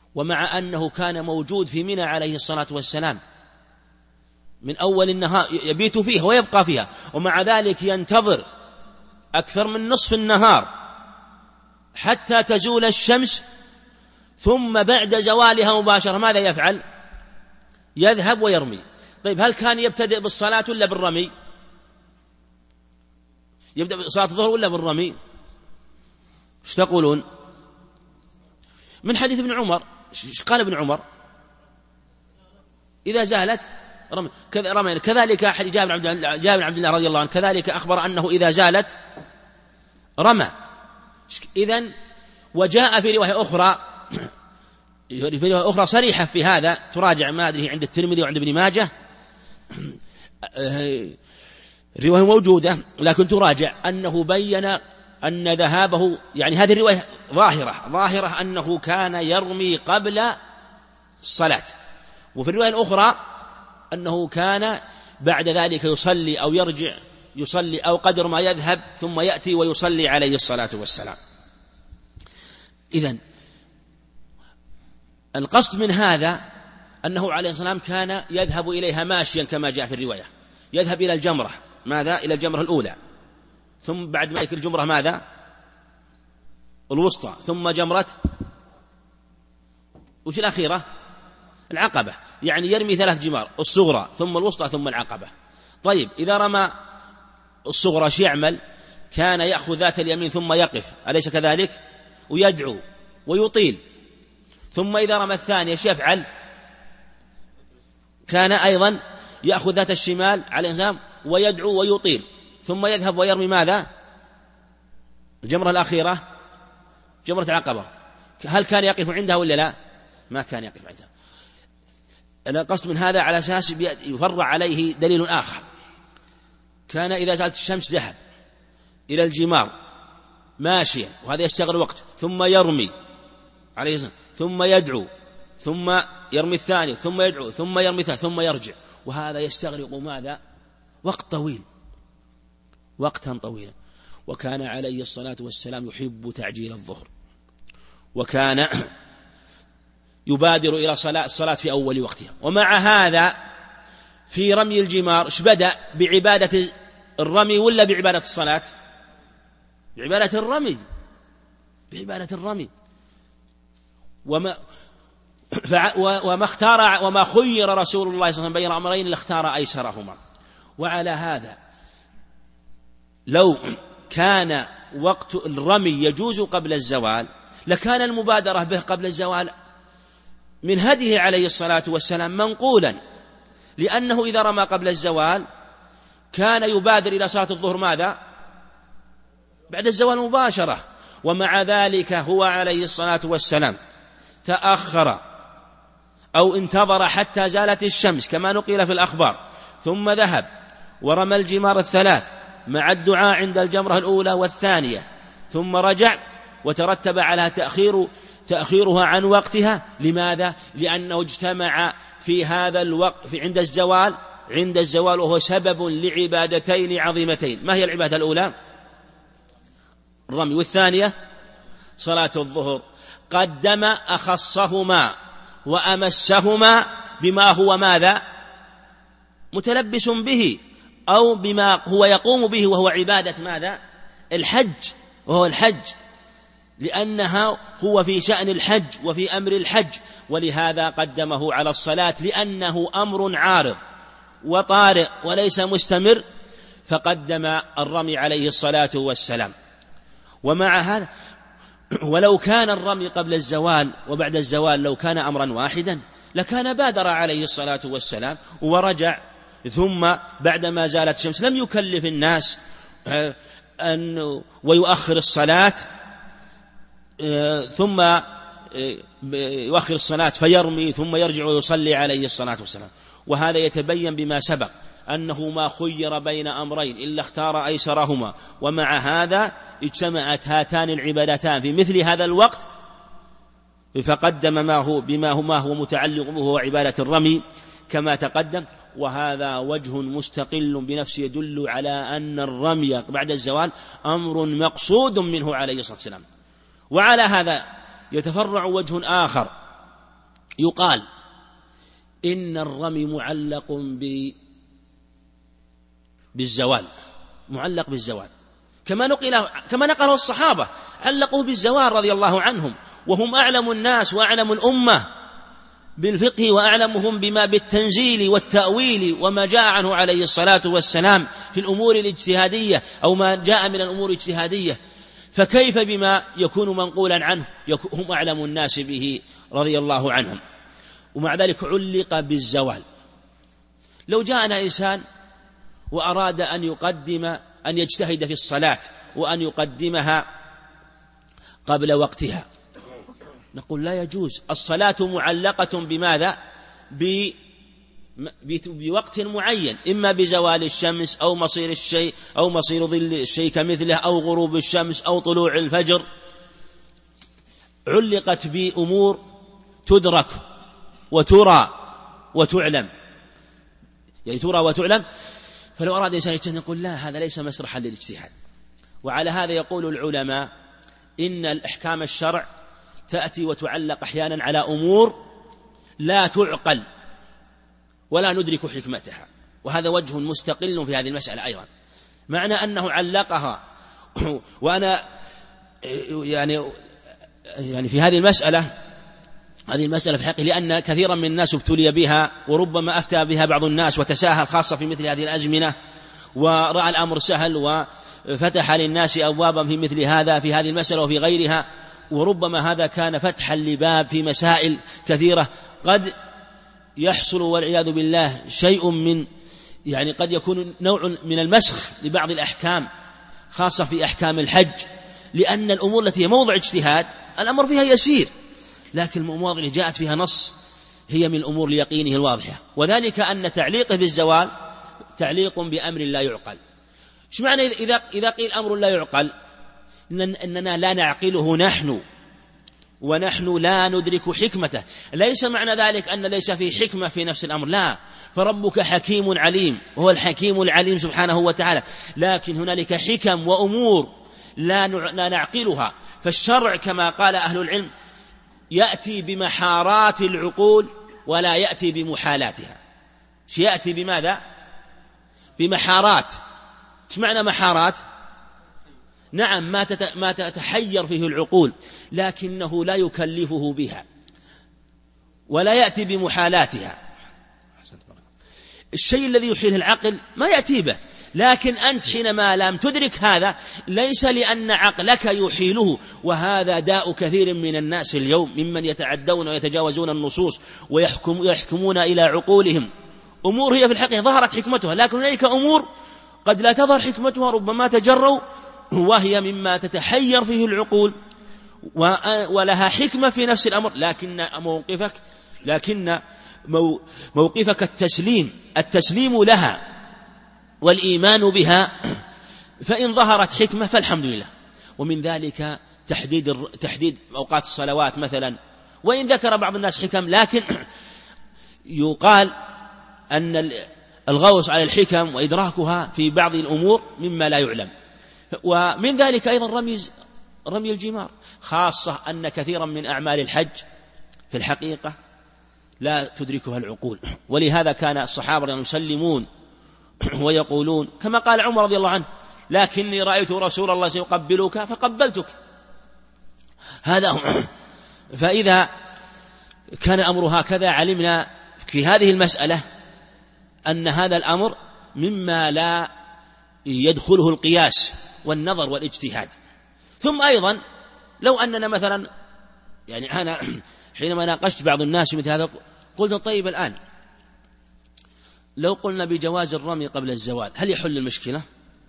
S2: ومع أنه كان موجود في منى عليه الصلاة والسلام من أول النهار يبيت فيها ويبقى فيها، ومع ذلك ينتظر أكثر من نصف النهار حتى تزول الشمس، ثم بعد زوالها مباشرة ماذا يفعل؟ يذهب ويرمي. طيب هل كان يبتدئ بالصلاة ولا بالرمي؟ يبدأ بصلاة الظهر ولا بالرمي؟ ايش تقولون؟ من حديث ابن عمر قال ابن عمر إذا زالت رمي. كذلك حديث جابر بن عبد الله رضي الله عنه كذلك أخبر أنه إذا زالت رمى. إذن وجاء في رواية أخرى صريحة في هذا، تراجع ما أدري عند الترمذي وعند ابن ماجه، الرواية موجودة لكن تراجع أنه بين أن ذهابه، يعني هذه الرواية ظاهرة أنه كان يرمي قبل الصلاة، وفي الرواية الأخرى أنه كان بعد ذلك يصلي أو يرجع يصلي أو قدر ما يذهب ثم يأتي ويصلي عليه الصلاة والسلام. إذن القصد من هذا أنه عليه الصلاة والسلام كان يذهب إليها ماشيا كما جاء في الرواية، يذهب إلى الجمرة ماذا؟ إلى الجمرة الأولى، ثم بعد ما يكل الجمرة ماذا؟ الوسطى، ثم جمرة وش الأخيرة؟ العقبة، يعني يرمي 3 جمار، الصغرى ثم الوسطى ثم العقبة. طيب إذا رمى الصغرى ايش يعمل؟ كان يأخذ ذات اليمين ثم يقف، أليس كذلك؟ ويدعو ويطيل. ثم إذا رمى الثانية ايش يفعل؟ كان أيضا يأخذ ذات الشمال عليه السلام ويدعو ويطيل، ثم يذهب ويرمي ماذا؟ الجمرة الأخيرة جمرة العقبة. هل كان يقف عندها ولا لا؟ ما كان يقف عندها. القصد من هذا على أساس يفرع عليه دليل آخر، كان إذا زالت الشمس ذهب إلى الجمار ماشيا، وهذا يستغل وقت، ثم يرمي عليه السلام، ثم يدعو، ثم يرمي الثاني، ثم يدعو، ثم يرمي الثالث، ثم يرجع، وهذا يستغرق ماذا؟ وقت طويل، وقتا طويلا. وكان عليه الصلاة والسلام يحب تعجيل الظهر، وكان يبادر إلى الصلاة في أول وقتها. ومع هذا في رمي الجمار ايش بدأ؟ بعبادة الرمي ولا بعبادة الصلاة؟ بعبادة الرمي، بعبادة الرمي. وما خير رسول الله صلى الله عليه وسلم بين أمرين لاختار أيسرهما. وعلى هذا لو كان وقت الرمي يجوز قبل الزوال لكان المبادرة به قبل الزوال من هديه عليه الصلاة والسلام منقولا، لأنه إذا رمى قبل الزوال كان يبادر إلى صلاة الظهر ماذا؟ بعد الزوال مباشرة. ومع ذلك هو عليه الصلاة والسلام تأخر أو انتظر حتى زالت الشمس كما نقل في الأخبار، ثم ذهب ورمى الجمار 3 مع الدعاء عند الجمرة الأولى والثانية، ثم رجع، وترتب على تأخيرها عن وقتها. لماذا؟ لأنه اجتمع في هذا الوقت عند الزوال وهو سبب لعبادتين عظيمتين. ما هي العبادة الأولى؟ الرمي، والثانية صلاة الظهر. قدم أخصهما وأمسهما بما هو ماذا؟ متلبس به، أو بما هو يقوم به، وهو عبادة ماذا؟ الحج، وهو الحج، لأنها هو في شأن الحج وفي أمر الحج، ولهذا قدمه على الصلاة، لأنه أمر عارض وطارئ وليس مستمر، فقدم الرمي عليه الصلاة والسلام. ومع هذا ولو كان الرمي قبل الزوال وبعد الزوال لو كان أمرا واحدا لكان بادر عليه الصلاة والسلام ورجع، ثم بعدما زالت الشمس لم يكلف الناس ويؤخر الصلاة، ثم يؤخر الصلاة فيرمي ثم يرجع ويصلي عليه الصلاة والسلام. وهذا يتبين بما سبق أنه ما خير بين أمرين إلا اختار أيسرهما. ومع هذا اجتمعت هاتان العبادتان في مثل هذا الوقت، فقدم ما هو متعلق به وهو عبادة الرمي كما تقدم. وهذا وجه مستقل بنفسه يدل على أن الرمي بعد الزوال أمر مقصود منه عليه الصلاة والسلام. وعلى هذا يتفرع وجه آخر يقال إن الرمي معلق بالزوال، معلق بالزوال، كما نقله الصحابة، علقوا بالزوال رضي الله عنهم، وهم أعلم الناس وأعلم الأمة بالفقه وأعلمهم بما بالتنزيل والتأويل وما جاء عنه عليه الصلاة والسلام في الأمور الاجتهادية أو ما جاء من الأمور الاجتهادية، فكيف بما يكون منقولا عنه؟ هم أعلم الناس به رضي الله عنهم، ومع ذلك علق بالزوال. لو جاءنا إنسان وأراد أن يجتهد في الصلاة وأن يقدمها قبل وقتها، نقول لا يجوز، الصلاة معلقة بماذا؟ بوقت معين، إما بزوال الشمس أو مصير الشيء أو مصير ظل الشيء كمثله أو غروب الشمس أو طلوع الفجر، علقت بأمور تدرك وترى وتعلم، يعني ترى وتعلم. فلو أراد إنسان يجتهد نقول لا، هذا ليس مسرحا للاجتهاد. وعلى هذا يقول العلماء إن الأحكام الشرع تأتي وتعلق أحيانا على أمور لا تعقل ولا ندرك حكمتها، وهذا وجه مستقل في هذه المسألة أيضا، معنى أنه علقها. وأنا يعني في هذه المسألة في الحقيقة، لأن كثيرا من الناس ابتلي بها، وربما أفتى بها بعض الناس وتساهل، خاصة في مثل هذه الأزمنة، ورأى الأمر سهل وفتح للناس أبوابا في مثل هذا في هذه المسألة وفي غيرها، وربما هذا كان فتحا لباب في مسائل كثيرة قد يحصل والعياذ بالله شيء من يعني قد يكون نوع من المسخ لبعض الأحكام، خاصة في أحكام الحج، لأن الأمور التي هي موضع اجتهاد الأمر فيها يسير، لكن الأمور اللي جاءت فيها نص هي من الأمور ليقينه الواضحة، وذلك أن تعليقه بالزوال تعليق بأمر لا يعقل. ايش معنى إذا قيل أمر لا يعقل؟ إننا لا نعقله نحن، ونحن لا ندرك حكمته. ليس معنى ذلك أن ليس فيه حكمة في نفس الأمر، لا، فربك حكيم عليم، وهو الحكيم العليم سبحانه وتعالى، لكن هنالك حكم وأمور لا نعقلها. فالشرع كما قال أهل العلم يأتي بمحارات العقول ولا يأتي بمحالاتها. يأتي بماذا؟ بمحارات. ايش معنى محارات؟ نعم، ما تتحير فيه العقول، لكنه لا يكلفه بها، ولا يأتي بمحالاتها. الشيء الذي يحيله العقل ما يأتي به، لكن أنت حينما لم تدرك هذا ليس لأن عقلك يحيله، وهذا داء كثير من الناس اليوم ممن يتعدون ويتجاوزون النصوص ويحكمون إلى عقولهم أمور هي في الحقيقة ظهرت حكمتها، لكن هناك أمور قد لا تظهر حكمتها، ربما تجروا وهي مما تتحير فيه العقول ولها حكمة في نفس الأمر، لكن موقفك التسليم لها والإيمان بها، فإن ظهرت حكمة فالحمد لله. ومن ذلك تحديد أوقات الصلوات مثلا، وإن ذكر بعض الناس حكم، لكن يقال أن الغوص على الحكم وإدراكها في بعض الأمور مما لا يعلم. ومن ذلك أيضا رمي الجمار، خاصة أن كثيرا من أعمال الحج في الحقيقة لا تدركها العقول، ولهذا كان الصحابة يسلمون ويقولون كما قال عمر رضي الله عنه: لكني رأيت رسول الله سيقبلك فقبلتك. هذا فإذا كان أمر هكذا علمنا في هذه المسألة أن هذا الأمر مما لا يدخله القياس والنظر والاجتهاد. ثم أيضا لو أننا مثلا يعني أنا حينما ناقشت بعض الناس مثل هذا قلت: طيب الآن لو قلنا بجواز الرمي قبل الزوال هل يحل المشكلة؟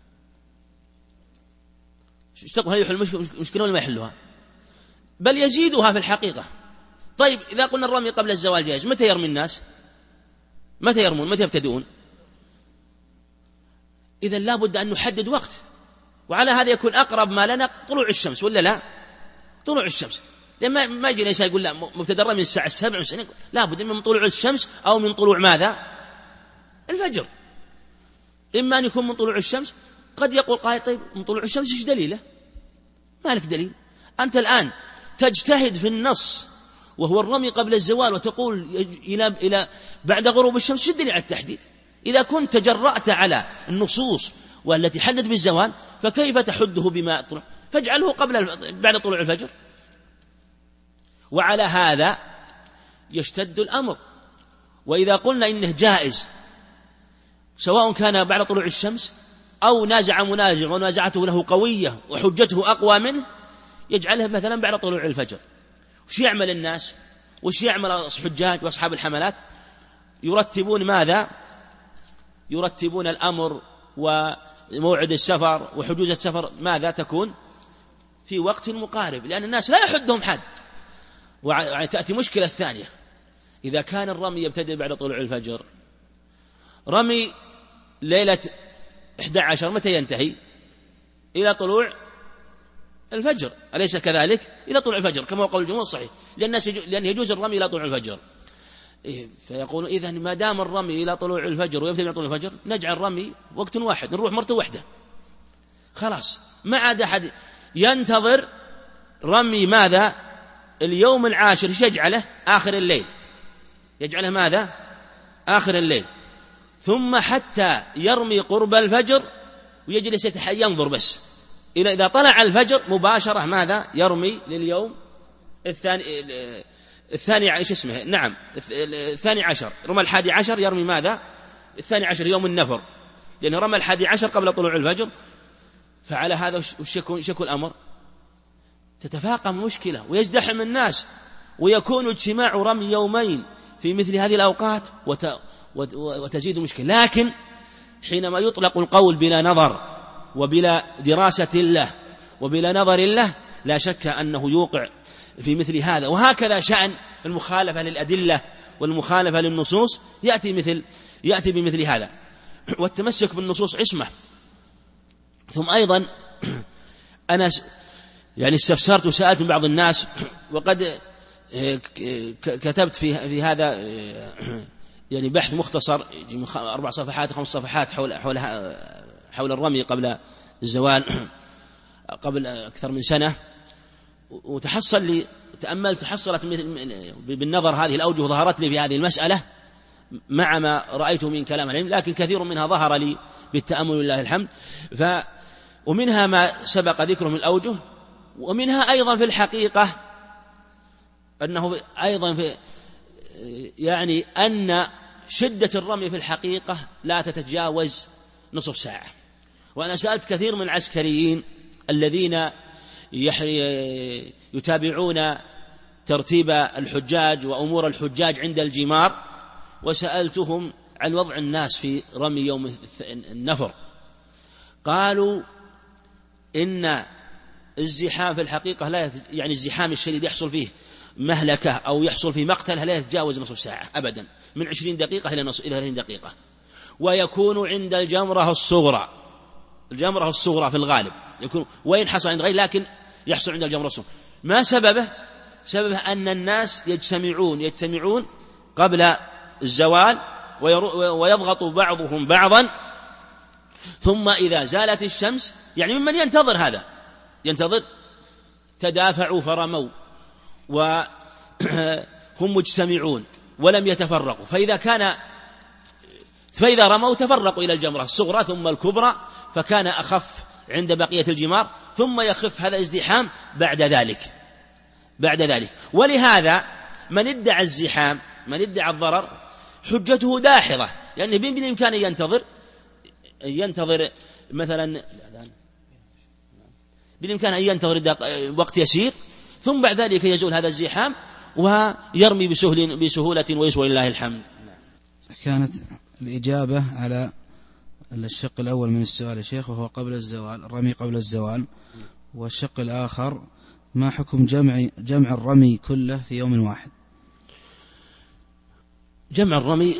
S2: هل يحل المشكلة ولا ما يحلها؟ بل يزيدها في الحقيقة. طيب إذا قلنا الرمي قبل الزوال جائز، متى يرمي الناس؟ متى يرمون؟ متى يبتدئون؟ إذا لا بد أن نحدد وقت، وعلى هذا يكون أقرب ما لنا طلوع الشمس، ولا لا؟ طلوع الشمس، لما ما يجي الإنسان يقول لا مبتدأ الرمي الساعة 7، لا بد من طلوع الشمس أو من طلوع ماذا؟ الفجر. إما أن يكون من طلوع الشمس. قد يقول قائل: طيب من طلوع الشمس إيش دليله؟ ما لك دليل، أنت الآن تجتهد في النص وهو الرمي قبل الزوال، وتقول إلى بعد غروب الشمس، شد لي على التحديد. إذا كنت تجرأت على النصوص والتي حدد بالزوال، فكيف تحده بما طلع؟ فاجعله بعد طلوع الفجر. وعلى هذا يشتد الأمر. وإذا قلنا إنه جائز سواء كان بعد طلوع الشمس أو نازع منازع ونازعته له قوية وحجته أقوى منه، يجعله مثلا بعد طلوع الفجر. وش يعمل الناس؟ وش يعمل الحجاج وأصحاب الحملات؟ يرتبون ماذا؟ يرتبون الأمر وموعد السفر وحجوز السفر ماذا تكون؟ في وقت مقارب، لأن الناس لا يحدهم حد. وتأتي مشكلة ثانية: إذا كان الرمي يبتدئ بعد طلوع الفجر، رمي ليلة 11 متى ينتهي؟ إلى طلوع الفجر، أليس كذلك؟ إلى طلوع الفجر كما هو قول الجمهور الصحيح، لأن يجوز الرمي إلى طلوع الفجر. فيقول إذن ما دام الرمي إلى طلوع الفجر ويبتدئ من طلوع الفجر، نجعل الرمي وقت واحد، نروح مرة واحدة خلاص، ما عاد أحد ينتظر رمي ماذا؟ اليوم العاشر يجعله آخر الليل، يجعله ماذا؟ آخر الليل، ثم حتى يرمي قرب الفجر ويجلس ينظر بس إلى إذا طلع الفجر مباشرة ماذا؟ يرمي لليوم الثاني ايش اسمه؟ نعم، الثاني عشر، رمى 11 يرمي ماذا؟ الثاني عشر يوم النفر، لأنه رمى 11 قبل طلوع الفجر. فعلى هذا وش يكون الأمر؟ تتفاقم مشكلة ويزدحم الناس، ويكون اجتماع رمي يومين في مثل هذه الأوقات وتزيد المشكلة. لكن حينما يطلق القول بلا نظر وبلا دراسة له وبلا نظر له، لا شك أنه يوقع في مثل هذا. وهكذا شأن المخالفة للأدلة والمخالفة للنصوص، يأتي بمثل هذا. والتمسك بالنصوص عصمة. ثم أيضا أنا استفسرت وسألت بعض الناس، وقد كتبت في هذا بحث مختصر 4 صفحات 5 صفحات حول الرمي قبل الزوال قبل أكثر من سنة، وتحصل لي تأملت حصلت بالنظر هذه الأوجه ظهرت لي في هذه المسألة مع ما رأيته من كلام العلم، لكن كثير منها ظهر لي بالتأمل لله الحمد. ومنها ما سبق ذكره من الأوجه، ومنها أيضا في الحقيقة أنه أيضا في أن شدة الرمي في الحقيقة لا تتجاوز نصف ساعة. وأنا سألت كثير من العسكريين الذين يتابعون ترتيب الحجاج وأمور الحجاج عند الجمار، وسألتهم عن وضع الناس في رمي يوم النفر، قالوا إن الزحام في الحقيقة لا الزحام الشديد يحصل فيه مهلكة أو يحصل فيه مقتل لا يتجاوز نصف ساعة أبدا، من 20 دقيقة إلى 30 دقيقة. ويكون عند الجمرة الصغرى في الغالب يكون، وين حصل عند غير، لكن يحصل عند الجمرة الصغرى. ما سببه؟ أن الناس يجتمعون قبل الزوال ويضغط بعضهم بعضا، ثم إذا زالت الشمس ممن ينتظر هذا تدافعوا فرموا وهم مجتمعون ولم يتفرقوا، فإذا رموا تفرقوا إلى الجمرة الصغرى ثم الكبرى، فكان أخف عند بقية الجمار، ثم يخف هذا الازدحام بعد ذلك. ولهذا من ادعى الزحام، من ادعى الضرر، حجته داحضة، لأنه بالإمكان ينتظر مثلا، بالإمكان أن ينتظر وقت يسير، ثم بعد ذلك يزول هذا الزحام ويرمي بسهولة ويسوى لله الحمد.
S1: كانت الإجابة على الشق الأول من السؤال يا شيخ، وهو قبل الزوال، الرمي قبل الزوال. والشق الآخر: ما حكم جمع الرمي كله في يوم واحد؟
S2: جمع الرمي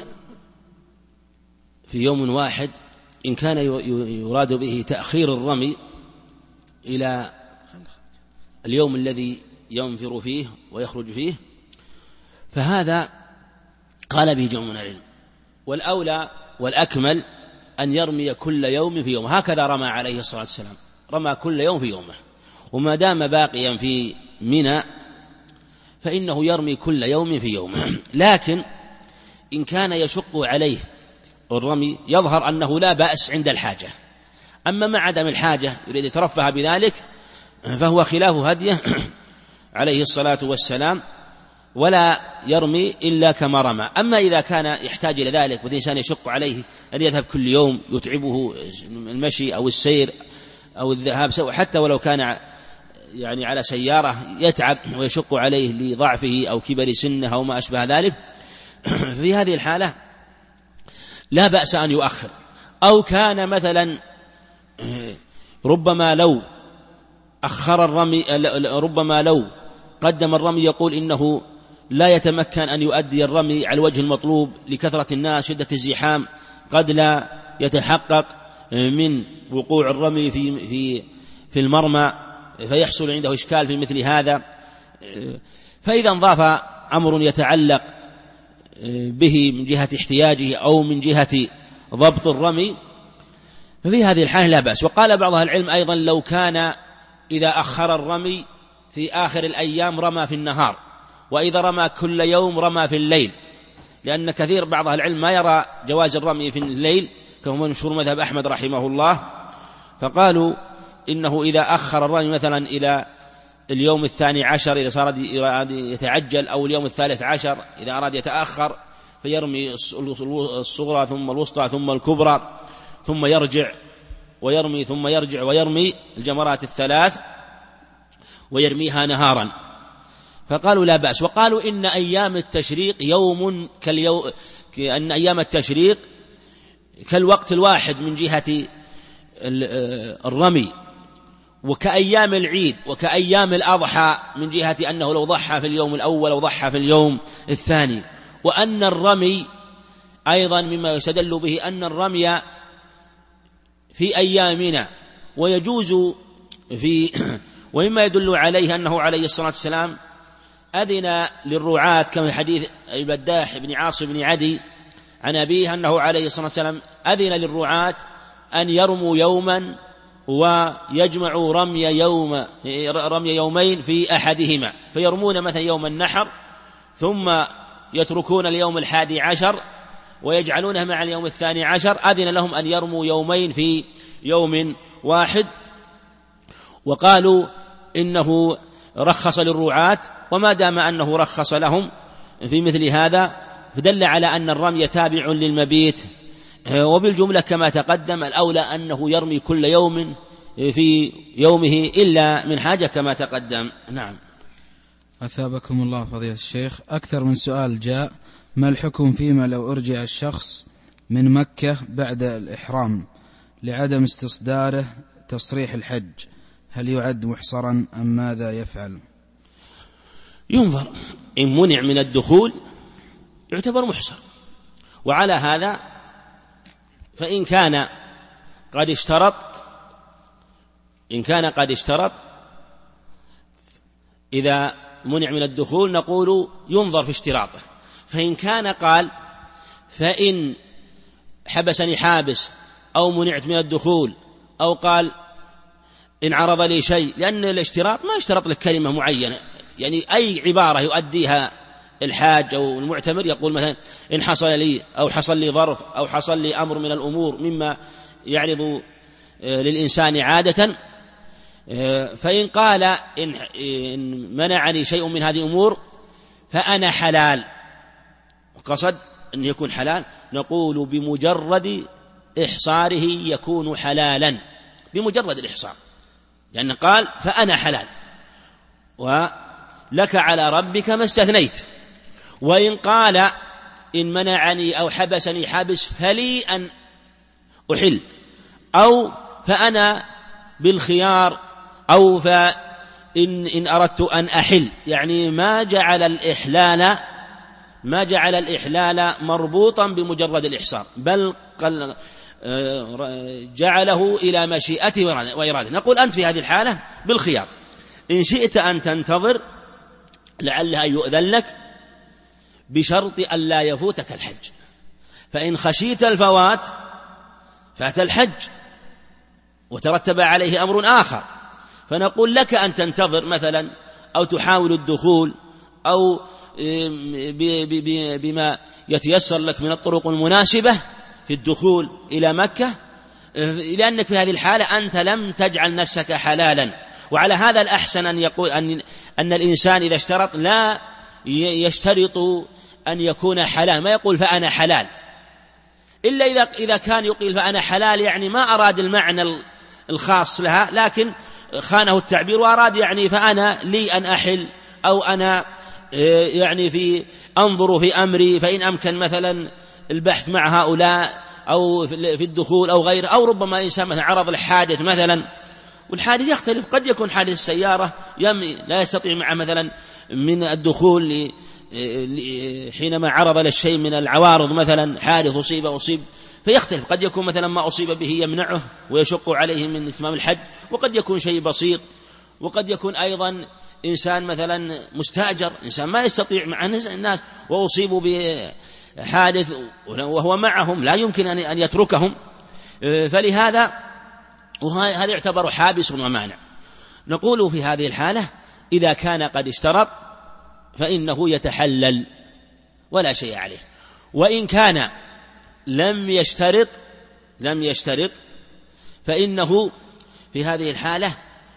S2: في يوم واحد إن كان يراد به تأخير الرمي إلى اليوم الذي ينفر فيه ويخرج فيه، فهذا قال به جمع من العلم. والأولى والأكمل أن يرمي كل يوم في يوم، هكذا رمى عليه الصلاة والسلام، رمى كل يوم في يومه. وما دام باقيا في منى فإنه يرمي كل يوم في يوم. لكن إن كان يشق عليه الرمي يظهر أنه لا بأس عند الحاجة، أما مع عدم الحاجة يريد يترفه بذلك فهو خلاف هديه عليه الصلاة والسلام، ولا يرمي إلا كما رمى. أما إذا كان يحتاج إلى ذلك والإنسان يشق عليه أن يذهب كل يوم يتعبه المشي أو السير أو الذهاب، حتى ولو كان يعني على سيارة يتعب ويشق عليه لضعفه أو كبر سنه أو ما أشبه ذلك، في هذه الحالة لا بأس أن يؤخر. أو كان مثلا ربما لو أخر الرمي، ربما لو قدم الرمي يقول إنه لا يتمكن أن يؤدي الرمي على الوجه المطلوب لكثرة الناس شدة الزحام، قد لا يتحقق من وقوع الرمي في المرمى فيحصل عنده إشكال في مثل هذا. فإذا انضاف أمر يتعلق به من جهة احتياجه أو من جهة ضبط الرمي ففي هذه الحالة لا بأس. وقال بعض أهل العلم أيضا لو كان إذا أخر الرمي في آخر الأيام رمى في النهار، وإذا رمى كل يوم رمى في الليل، لأن كثير بعض أهل العلم ما يرى جواز الرمي في الليل كما مشهور مذهب أحمد رحمه الله، فقالوا إنه إذا أخر الرمي مثلا إلى اليوم 12 إذا صار يتعجل، أو اليوم 13 إذا أراد يتأخر، فيرمي الصغرى ثم الوسطى ثم الكبرى، ثم يرجع ويرمي ثم يرجع ويرمي الجمرات الثلاث ويرميها نهارا، فقالوا لا بأس. وقالوا إن أيام التشريق يوم أن أيام التشريق كالوقت الواحد من جهة الرمي، وكأيام العيد وكأيام الأضحى من جهة أنه لو ضحى في اليوم الأول أو ضحى في اليوم الثاني. وأن الرمي أيضا مما يستدل به أن الرمي في أيامنا ويجوز ومما يدل عليه أنه عليه الصلاة والسلام أذن للرعاة كما حديث البداح بن عاصم بن عدي عن أبيه أنه عليه الصلاة والسلام أذن للرعاة أن يرموا يوما ويجمعوا رمي يومين في أحدهما، فيرمون مثلا يوم النحر ثم يتركون اليوم 11 ويجعلونه مع اليوم 12. أذن لهم أن يرموا يومين في يوم واحد. وقالوا إنه رخص للرعاة، وما دام أنه رخص لهم في مثل هذا فدل على أن الرمي تابع للمبيت. وبالجملة كما تقدم الأولى أنه يرمي كل يوم في يومه إلا من حاجة كما تقدم. نعم.
S1: أثابكم الله فضيلة الشيخ. أكثر من سؤال جاء: ما الحكم فيما لو أرجع الشخص من مكة بعد الإحرام لعدم استصداره تصريح الحج، هل يعد محصرا أم ماذا يفعل؟
S2: ينظر، إن منع من الدخول يعتبر محصر، وعلى هذا فإن كان قد اشترط إذا منع من الدخول نقول ينظر في اشتراطه. فإن كان قال فإن حبسني حابس أو منعت من الدخول، أو قال إن عرض لي شيء، لأن الاشتراط ما يشترط لك كلمة معينة، يعني أي عبارة يؤديها الحاج أو المعتمر يقول مثلا إن حصل لي أو حصل لي ظرف أو حصل لي أمر من الأمور مما يعرض للإنسان عادة، فإن قال إن منعني شيء من هذه الأمور فأنا حلال، وقصد أن يكون حلال، نقول بمجرد إحصاره يكون حلالا، بمجرد الإحصار، لأن قال فأنا حلال ولك على ربك ما استثنيت. وإن قال إن منعني أو حبسني حابس فلي أن أحل، أو فأنا بالخيار، أو فإن أردت أن أحل، يعني ما جعل الإحلال مربوطا بمجرد الإحصار، بل جعله إلى مشيئته وإراده. نقول أنت في هذه الحالة بالخيار، إن شئت أن تنتظر لعلها يؤذن لك بشرط أن لا يفوتك الحج، فإن خشيت الفوات فات الحج وترتب عليه أمر آخر، فنقول لك أن تنتظر مثلا، أو تحاول الدخول، أو بما يتيسر لك من الطرق المناسبة في الدخول إلى مكة، لأنك في هذه الحالة أنت لم تجعل نفسك حلالا. وعلى هذا الأحسن أن يقول أن الإنسان إذا اشترط لا يشترط أن يكون حلال، ما يقول فأنا حلال، إلا إذا كان يقول فأنا حلال يعني ما أراد المعنى الخاص لها، لكن خانه التعبير وأراد يعني فأنا لي أن أحل، أو أنا يعني أنظر في أمري، فإن أمكن مثلا البحث مع هؤلاء أو في الدخول أو غيره، أو ربما إنسان مثلا عرض الحادث مثلا، والحادث يختلف، قد يكون حادث السيارة لا يستطيع معه مثلا من الدخول حينما عرض للشيء من العوارض، مثلا حادث أصيب فيختلف، قد يكون مثلا ما أصيب به يمنعه ويشق عليه من إتمام الحج، وقد يكون شيء بسيط، وقد يكون أيضا إنسان مثلا مستأجر، إنسان ما يستطيع مع الناس وأصيبوا بحادث وهو معهم لا يمكن أن يتركهم، فلهذا وهذا يعتبر حابس ومانع. نقول في هذه الحالة إذا كان قد اشترط فإنه يتحلل ولا شيء عليه، وإن كان لم يشترط فإنه في هذه الحالة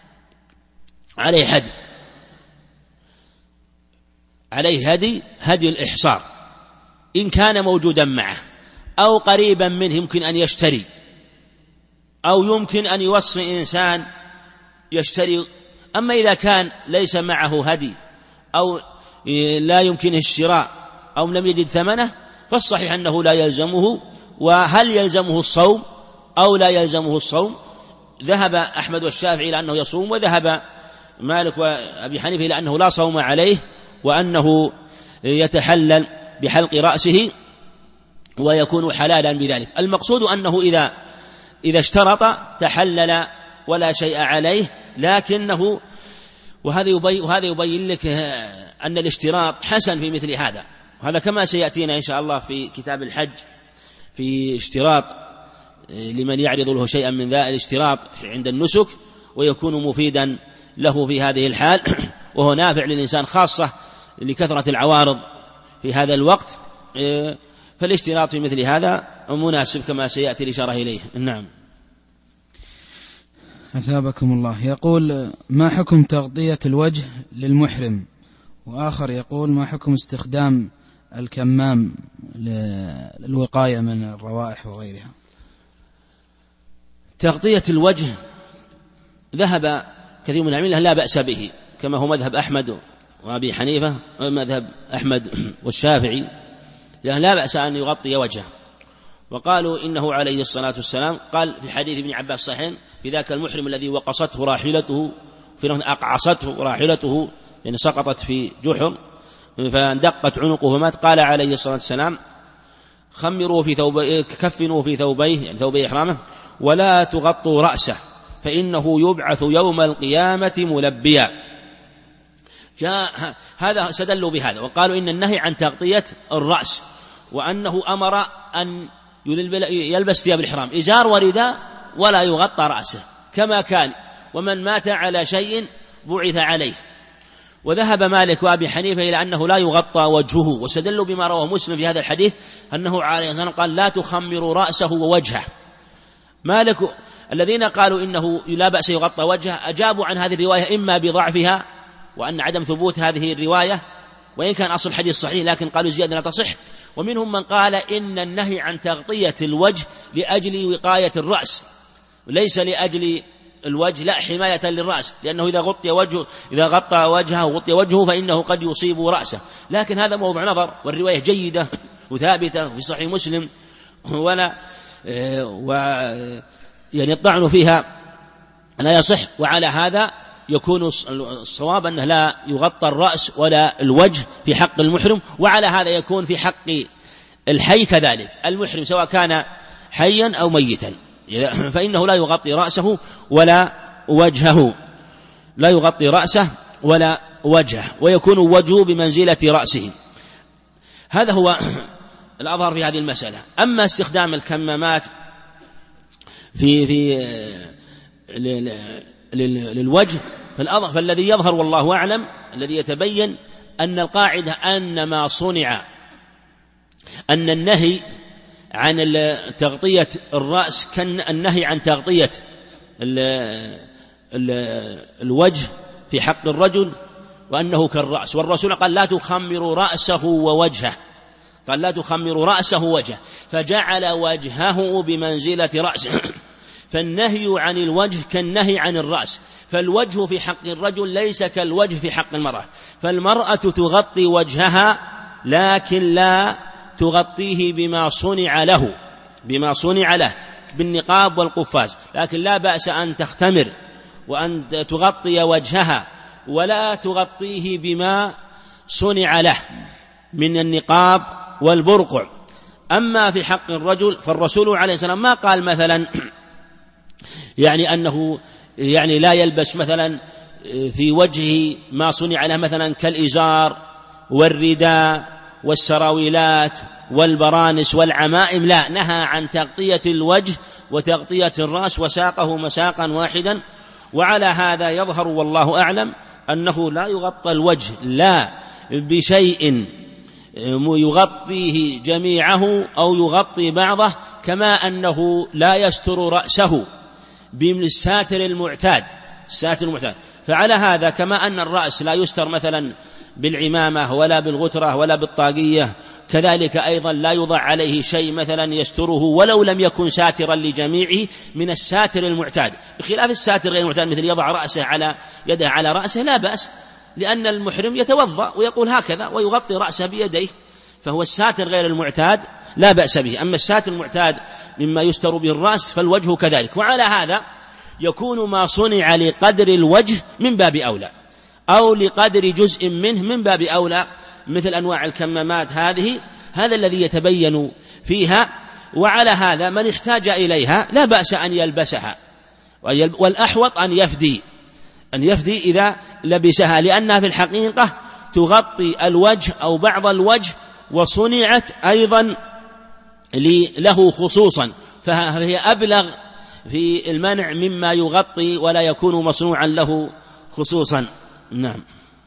S2: عليه هدي الإحصار إن كان موجودا معه أو قريبا منه يمكن أن يشتري، أو يمكن أن يوصي إنسان يشتري. أما إذا كان ليس معه هدي أو لا يمكنه الشراء أو لم يجد ثمنه فالصحيح أنه لا يلزمه. وهل يلزمه الصوم أو لا يلزمه الصوم؟ ذهب أحمد والشافعي إلى أنه يصوم، وذهب مالك وأبي حنيفة إلى أنه لا صوم عليه، وأنه يتحلل بحلق رأسه ويكون حلالا بذلك. المقصود أنه إذا اشترط تحلل ولا شيء عليه، لكنه وهذا يبين لك أن الاشتراط حسن في مثل هذا، وهذا كما سيأتينا إن شاء الله في كتاب الحج في اشتراط لمن يعرض له شيئا من ذا الاشتراط عند النسك، ويكون مفيدا له في هذه الحال، وهو نافع للإنسان خاصة لكثرة العوارض في هذا الوقت، فالاشتراط في مثل هذا مناسب كما سيأتي الإشارة إليه. نعم.
S1: أثابكم الله. يقول: ما حكم تغطية الوجه للمحرم؟ وآخر يقول: ما حكم استخدام الكمام للوقاية من الروائح وغيرها؟
S2: تغطية الوجه ذهب كثير من العلماء لا بأس به، كما هو مذهب أحمد وأبي حنيفة ومذهب أحمد والشافعي، لأن لا بأس أن يغطي وجهه. وقالوا إنه عليه الصلاة والسلام قال في حديث ابن عباس صحيح: في ذاك المحرم الذي وقصته راحلته، في أقعصته راحلته يعني سقطت في جحر فاندقت عنقه فمات، قال عليه الصلاة والسلام: خمروا في ثوبيه، كفنوا في ثوبيه يعني ثوبي إحرامه، ولا تغطوا رأسه فإنه يبعث يوم القيامة ملبيا. هذا استدلوا بهذا، وقالوا إن النهي عن تغطية الرأس، وأنه أمر أن يلبس ثياب الإحرام إزار ورداء ولا يغطى رأسه كما كان، ومن مات على شيء بعث عليه. وذهب مالك وأبي حنيفة إلى أنه لا يغطى وجهه، واستدلوا بما رواه مسلم في هذا الحديث أنه عليه الصلاة والسلام قال: لا تخمروا رأسه ووجهه. مالك الذين قالوا إنه لا بأس يغطى وجهه أجابوا عن هذه الرواية إما بضعفها وأن عدم ثبوت هذه الرواية، وإن كان أصل الحديث صحيح لكن قالوا زيادة لا تصح. ومنهم من قال إن النهي عن تغطية الوجه لأجل وقاية الرأس ليس لأجل الوجه، لا حماية للرأس، لأنه إذا غطى وجهه وغطي وجهه فإنه قد يصيب رأسه. لكن هذا موضوع نظر، والرواية جيدة وثابتة في صحيح مسلم، يعني الطعن فيها لا يصح. وعلى هذا يكون الصواب أنه لا يغطى الرأس ولا الوجه في حق المحرم، وعلى هذا يكون في حق الحي كذلك، المحرم سواء كان حيا أو ميتا فإنه لا يغطي رأسه ولا وجهه، لا يغطي رأسه ولا وجهه، ويكون وجهه بمنزلة رأسه. هذا هو الأظهر في هذه المسألة. أما استخدام الكمامات في للوجه فالذي يظهر والله أعلم الذي يتبين أن القاعدة أن ما صنع، أن النهي عن تغطية الرأس كالنهي عن تغطية الوجه في حق الرجل، وأنه كالرأس. والرسول قال لا تخمروا رأسه ووجهه، قال لا تخمروا رأسه وجهه، فجعل وجهه بمنزلة رأسه. فالنهي عن الوجه كالنهي عن الرأس، فالوجه في حق الرجل ليس كالوجه في حق المرأة. فالمرأة تغطي وجهها لكن لا تغطيه بما صنع له بالنقاب والقفاز، لكن لا بأس أن تختمر وأن تغطي وجهها ولا تغطيه بما صنع له من النقاب والبرقع. أما في حق الرجل فالرسول عليه السلام ما قال مثلا يعني أنه يعني لا يلبس مثلا في وجهه ما صنع له مثلا كالإزار والرداء والسراويلات والبرانس والعمائم، لا، نهى عن تغطية الوجه وتغطية الرأس وساقه مساقا واحدا. وعلى هذا يظهر والله أعلم أنه لا يغطى الوجه لا بشيء يغطيه جميعه أو يغطي بعضه، كما أنه لا يستر رأسه بالساتر المعتاد. فعلى هذا كما أن الرأس لا يستر مثلا بالعمامة ولا بالغترة ولا بالطاقية، كذلك أيضا لا يوضع عليه شيء مثلا يستره ولو لم يكن ساترا لجميعه من الساتر المعتاد، بخلاف الساتر غير المعتاد مثل يضع يده على رأسه لا بأس، لأن المحرم يتوضأ ويقول هكذا ويغطي رأسه بيديه، فهو الساتر غير المعتاد لا بأس به. أما الساتر المعتاد مما يستر به الرأس فالوجه كذلك. وعلى هذا يكون ما صنع لقدر الوجه من باب أولى، أو لقدر جزء منه من باب أولى، مثل أنواع الكمامات هذا الذي يتبين فيها. وعلى هذا من احتاج إليها لا بأس أن يلبسها، والأحوط أن يفدي إذا لبسها، لأنها في الحقيقة تغطي الوجه أو بعض الوجه، وصنعت أيضا له خصوصا، فهي أبلغ في المنع مما يغطي ولا يكون مصنوعا له خصوصا. نعم.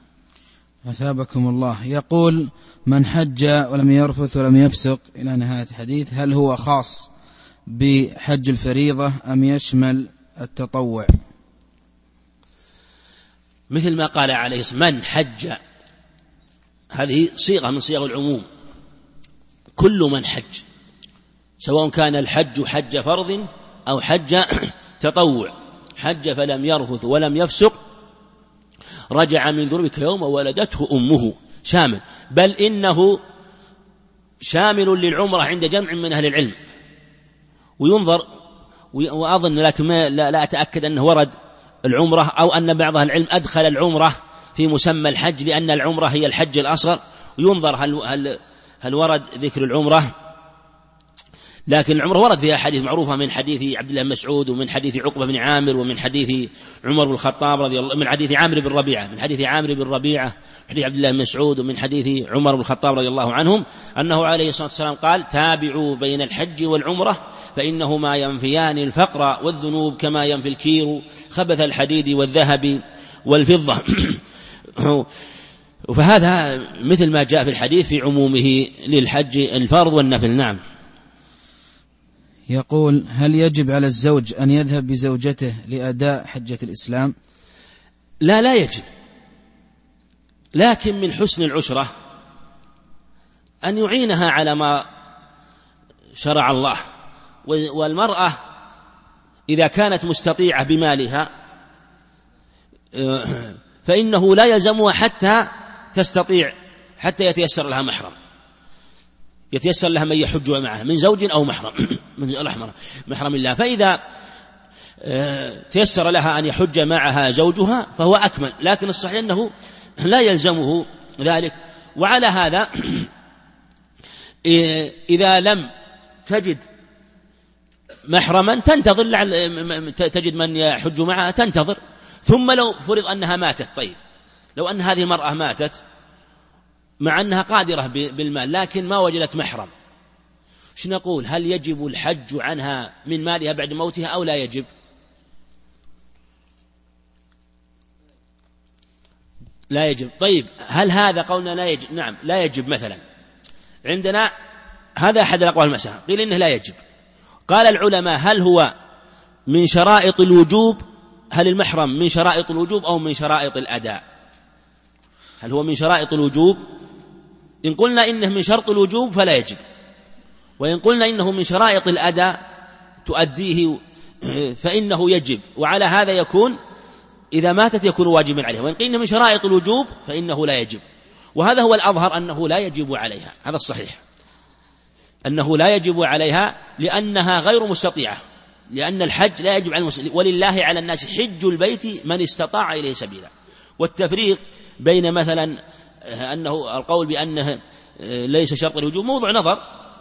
S1: أثابكم الله. يقول: من حج ولم يرفث ولم يفسق إلى نهاية الحديث، هل هو خاص بحج الفريضة أم يشمل التطوع؟
S2: مثل ما قال عليه من حج، هذه صيغة من صيغ العموم، كل من حج، سواء كان الحج حج فرض أو حج تطوع، حج فلم يرفث ولم يفسق رجع من ذنوبه كيوم ولدته أمه، شامل، بل إنه شامل للعمرة عند جمع من أهل العلم. وينظر، وأظن لكن لا أتأكد أنه ورد العمرة، أو أن بعض أهل العلم أدخل العمرة في مسمى الحج لأن العمرة هي الحج الأصغر، وينظر هل ورد ذكر العمرة. لكن العمرة ورد فيها حديث معروفة من حديث عبد الله بن مسعود، ومن حديث عقبة بن عامر، ومن حديث عمر بن الخطاب رضي الله، من حديث عامر بن ربيعة، من حديث حديث عبد الله بن مسعود، ومن حديث عمر بن الخطاب رضي الله عنهم أنه عليه الصلاة والسلام قال: تابعوا بين الحج والعمرة فإنهما ينفيان الفقر والذنوب كما ينفي الكير خبث الحديد والذهب والفضة. فهذا مثل ما جاء في الحديث في عمومه للحج الفرض والنفل. نعم.
S1: يقول: هل يجب على الزوج أن يذهب بزوجته لأداء حجة الإسلام؟
S2: لا يجب، لكن من حسن العشرة أن يعينها على ما شرع الله. والمرأة إذا كانت مستطيعة بمالها فإنه لا يلزمها حتى تستطيع، حتى يتيسر لها محرم، يتيسر لها من يحج معها من زوج أو محرم محرم الله. فإذا تيسر لها أن يحج معها زوجها فهو أكمل، لكن الصحيح أنه لا يلزمه ذلك. وعلى هذا إذا لم تجد محرما تنتظر، تجد من يحج معها تنتظر. ثم لو فرض أنها ماتت، طيب لو أن هذه المرأة ماتت مع أنها قادرة بالمال لكن ما وجدت محرم، شو نقول؟ هل يجب الحج عنها من مالها بعد موتها أو لا يجب؟ لا يجب. طيب هل هذا قولنا لا يجب؟ نعم لا يجب. مثلا عندنا هذا أحد الأقوال المسألة، قيل إنه لا يجب. قال العلماء هل هو من شرائط الوجوب؟ هل المحرم من شرائط الوجوب أو من شرائط الأداء؟ هل هو من شرائط الوجوب؟ إن قلنا إنه من شرط الوجوب فلا يجب، وإن قلنا إنه من شرائط الأداء تؤديه فإنه يجب، وعلى هذا يكون إذا ماتت يكون واجبا عليها. وإن قلنا من شرائط الوجوب فإنه لا يجب، وهذا هو الأظهر أنه لا يجب عليها. هذا الصحيح أنه لا يجب عليها لأنها غير مستطيعة، لأن الحج لا يجب على المسلم، ولله على الناس حج البيت من استطاع إليه سبيلا. والتفريق بين مثلا أنه القول بأنه ليس شرط الوجوب موضوع نظر،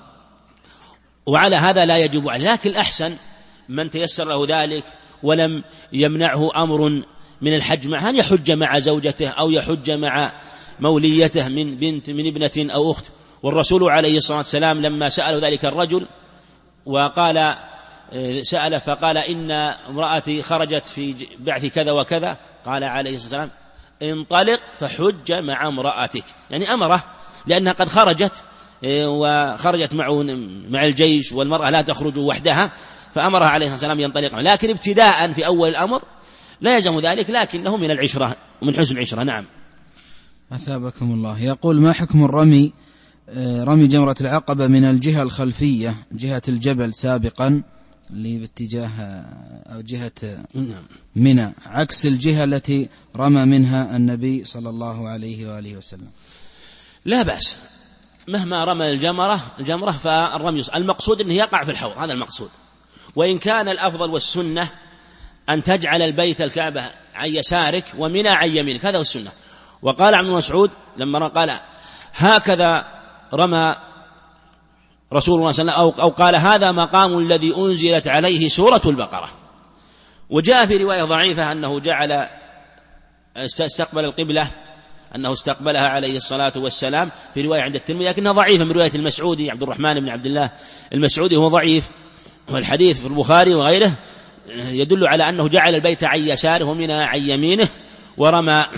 S2: وعلى هذا لا يجب عليه. لكن الأحسن من تيسر له ذلك ولم يمنعه أمر من الحج معه أن يحج مع زوجته أو يحج مع موليته من بنت من ابنة أو أخت. والرسول عليه الصلاة والسلام لما سأل ذلك الرجل وقال سأل فقال إن امرأتي خرجت في بعث كذا وكذا، قال عليه الصلاة والسلام انطلق فحج مع امرأتك، يعني أمره لأنها قد خرجت وخرجت مع الجيش، والمرأة لا تخرج وحدها، فأمرها عليه الصلاة والسلام ينطلق. لكن ابتداء في أول الأمر لا يلزم ذلك، لكنه من العشرة ومن حسن العشرة. نعم.
S1: أثابكم الله. يقول ما حكم الرمي رمي جمرة العقبة من الجهة الخلفية جهة الجبل سابقا اللي باتجاه أو جهة منى عكس الجهة التي رمى منها النبي صلى الله عليه وآله وسلم؟
S2: لا بأس، مهما رمى الجمرة فالرمي المقصود أنه يقع في الحوض، هذا المقصود. وإن كان الأفضل والسنة أن تجعل البيت الكعبة عن يسارك ومنى عن يمينك، هذا هو السنة. وقال عن مسعود لما قال هكذا رمى رسول الله صلى الله عليه وسلم، أو قال هذا مقام الذي أنزلت عليه سورة البقرة. وجاء في رواية ضعيفة أنه جعل استقبل القبلة، أنه استقبلها عليه الصلاة والسلام، في رواية عند الترمذي، لكنها ضعيفة من رواية المسعودي عبد الرحمن بن عبد الله المسعودي، هو ضعيف. والحديث في البخاري وغيره يدل على أنه جعل البيت عن يساره ومنى عن يمينه ورمى.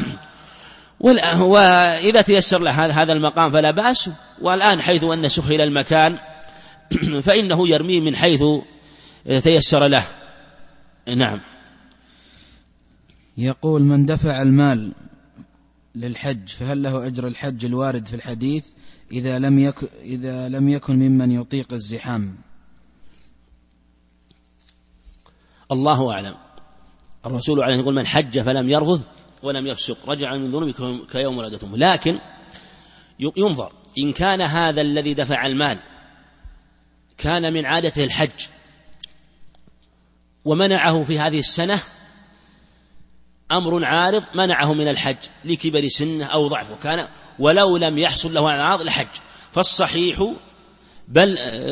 S2: وإذا تيسر له هذا المقام فلا بأس. والآن حيث أن سهل المكان فإنه يرمي من حيث تيسر له. نعم.
S1: يقول من دفع المال للحج فهل له أجر الحج الوارد في الحديث إذا لم يكن ممن يطيق الزحام؟
S2: الله أعلم. الرسول عليه يقول من حج فلم يرفث ولم يفسق رجع من ذنوبه كيوم ولدته. لكن ينظر إن كان هذا الذي دفع المال كان من عادته الحج ومنعه في هذه السنة أمر عارض منعه من الحج لكبر سنه أو ضعفه كان، ولو لم يحصل له عارض الحج، فالصحيح بل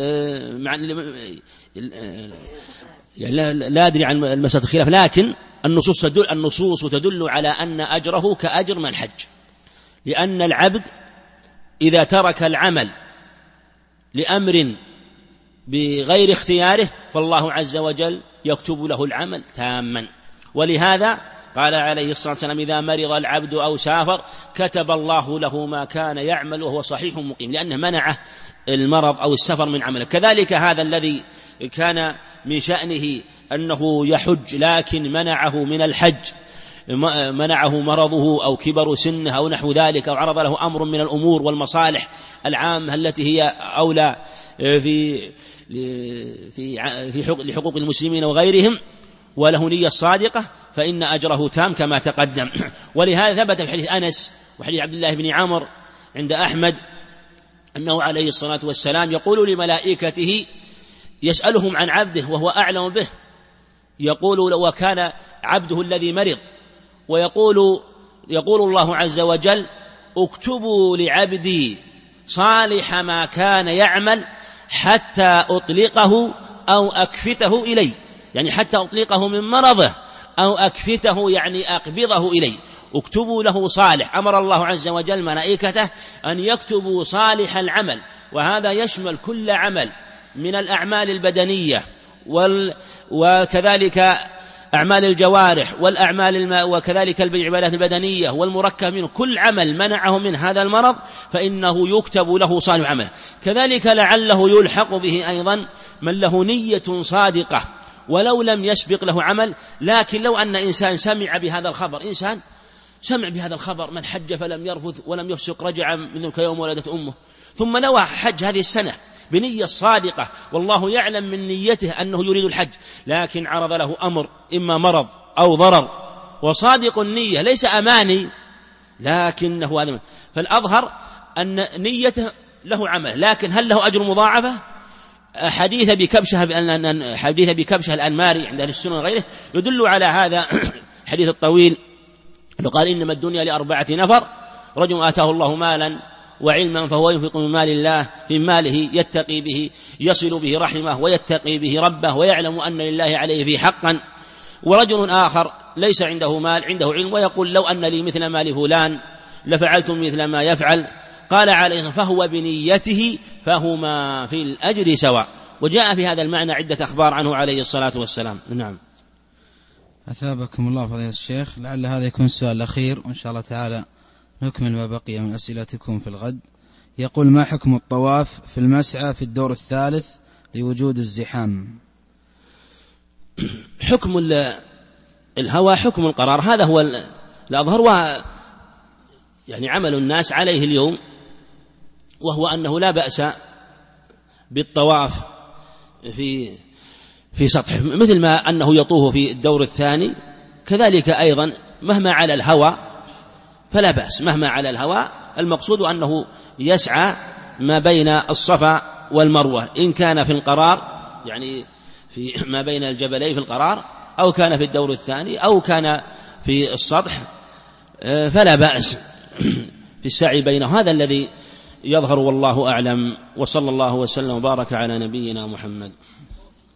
S2: لا أدري عن المسألة الخلاف، لكن النصوص تدل على أن أجره كأجر من حج، لأن العبد إذا ترك العمل لأمر بغير اختياره فالله عز وجل يكتب له العمل تاما. ولهذا قال عليه الصلاة والسلام إذا مرض العبد أو سافر كتب الله له ما كان يعمل وهو صحيح مقيم، لأنه منعه المرض أو السفر من عمله. كذلك هذا الذي كان من شأنه أنه يحج لكن منعه من الحج، منعه مرضه أو كبر سنه أو نحو ذلك، أو عرض له أمر من الأمور والمصالح العامة التي هي أولى لحقوق المسلمين وغيرهم، وله نية صادقة، فإن أجره تام كما تقدم. ولهذا ثبت في حديث أنس وحديث عبد الله بن عمر عند أحمد أنه عليه الصلاة والسلام يقول لملائكته يسألهم عن عبده وهو أعلم به، يقول وكان عبده الذي مرض، ويقول الله عز وجل اكتبوا لعبدي صالح ما كان يعمل حتى أطلقه أو أكفته إلي، يعني حتى أطلقه من مرضه أو أكفته يعني أقبضه إلي، اكتبوا له صالح. أمر الله عز وجل ملائكته أن يكتبوا صالح العمل، وهذا يشمل كل عمل من الأعمال البدنية وكذلك أعمال الجوارح والأعمال وكذلك العبادات البدنية والمركب منه، كل عمل منعه من هذا المرض فإنه يكتب له صالح عمل. كذلك لعله يلحق به أيضا من له نية صادقة ولو لم يسبق له عمل، لكن لو أن إنسان سمع بهذا الخبر، إنسان سمع بهذا الخبر من حج فلم يرفث ولم يفسق رجع من كيوم ولدت أمه، ثم نوى حج هذه السنة بنية صادقة والله يعلم من نيته أنه يريد الحج، لكن عرض له أمر إما مرض أو ضرر وصادق النية ليس أماني لكنه هذا، فالأظهر أن نيته له عمل، لكن هل له أجر مضاعفة؟ حديث بكبشة الأنماري عند أهل السنة وغيره يدل على هذا حديث الطويل، فقال إنما الدنيا ل4 نفر: رجل آتاه الله مالا وعلما فهو ينفق من مال الله في ماله يتقي به يصل به رحمه ويتقي به ربه ويعلم أن لله عليه فيه حقا، ورجل آخر ليس عنده مال عنده علم ويقول لو أن لي مثل مال فلان لفعلت مثل ما يفعل، قال عليه فهو بنيته فهما في الأجر سواء. وجاء في هذا المعنى عدة أخبار عنه عليه الصلاة والسلام. نعم.
S1: أثابكم الله فضيلة الشيخ، لعل هذا يكون السؤال الأخير وإن شاء الله تعالى نكمل ما بقي من أسئلتكم في الغد. يقول: ما حكم الطواف في المسعى في الدور الثالث لوجود الزحام؟
S2: حكم الهوى حكم القرار، هذا هو الأظهر يعني عمل الناس عليه اليوم، وهو أنه لا بأس بالطواف في سطح، مثل ما أنه يطوف في الدور الثاني، كذلك أيضا مهما على الهوى فلا بأس، مهما على الهوى. المقصود أنه يسعى ما بين الصفا والمروة، إن كان في القرار يعني في ما بين الجبلين في القرار، أو كان في الدور الثاني، أو كان في السطح، فلا بأس في السعي بينه. هذا الذي يظهر والله أعلم، وصلى الله وسلم وبارك على نبينا محمد.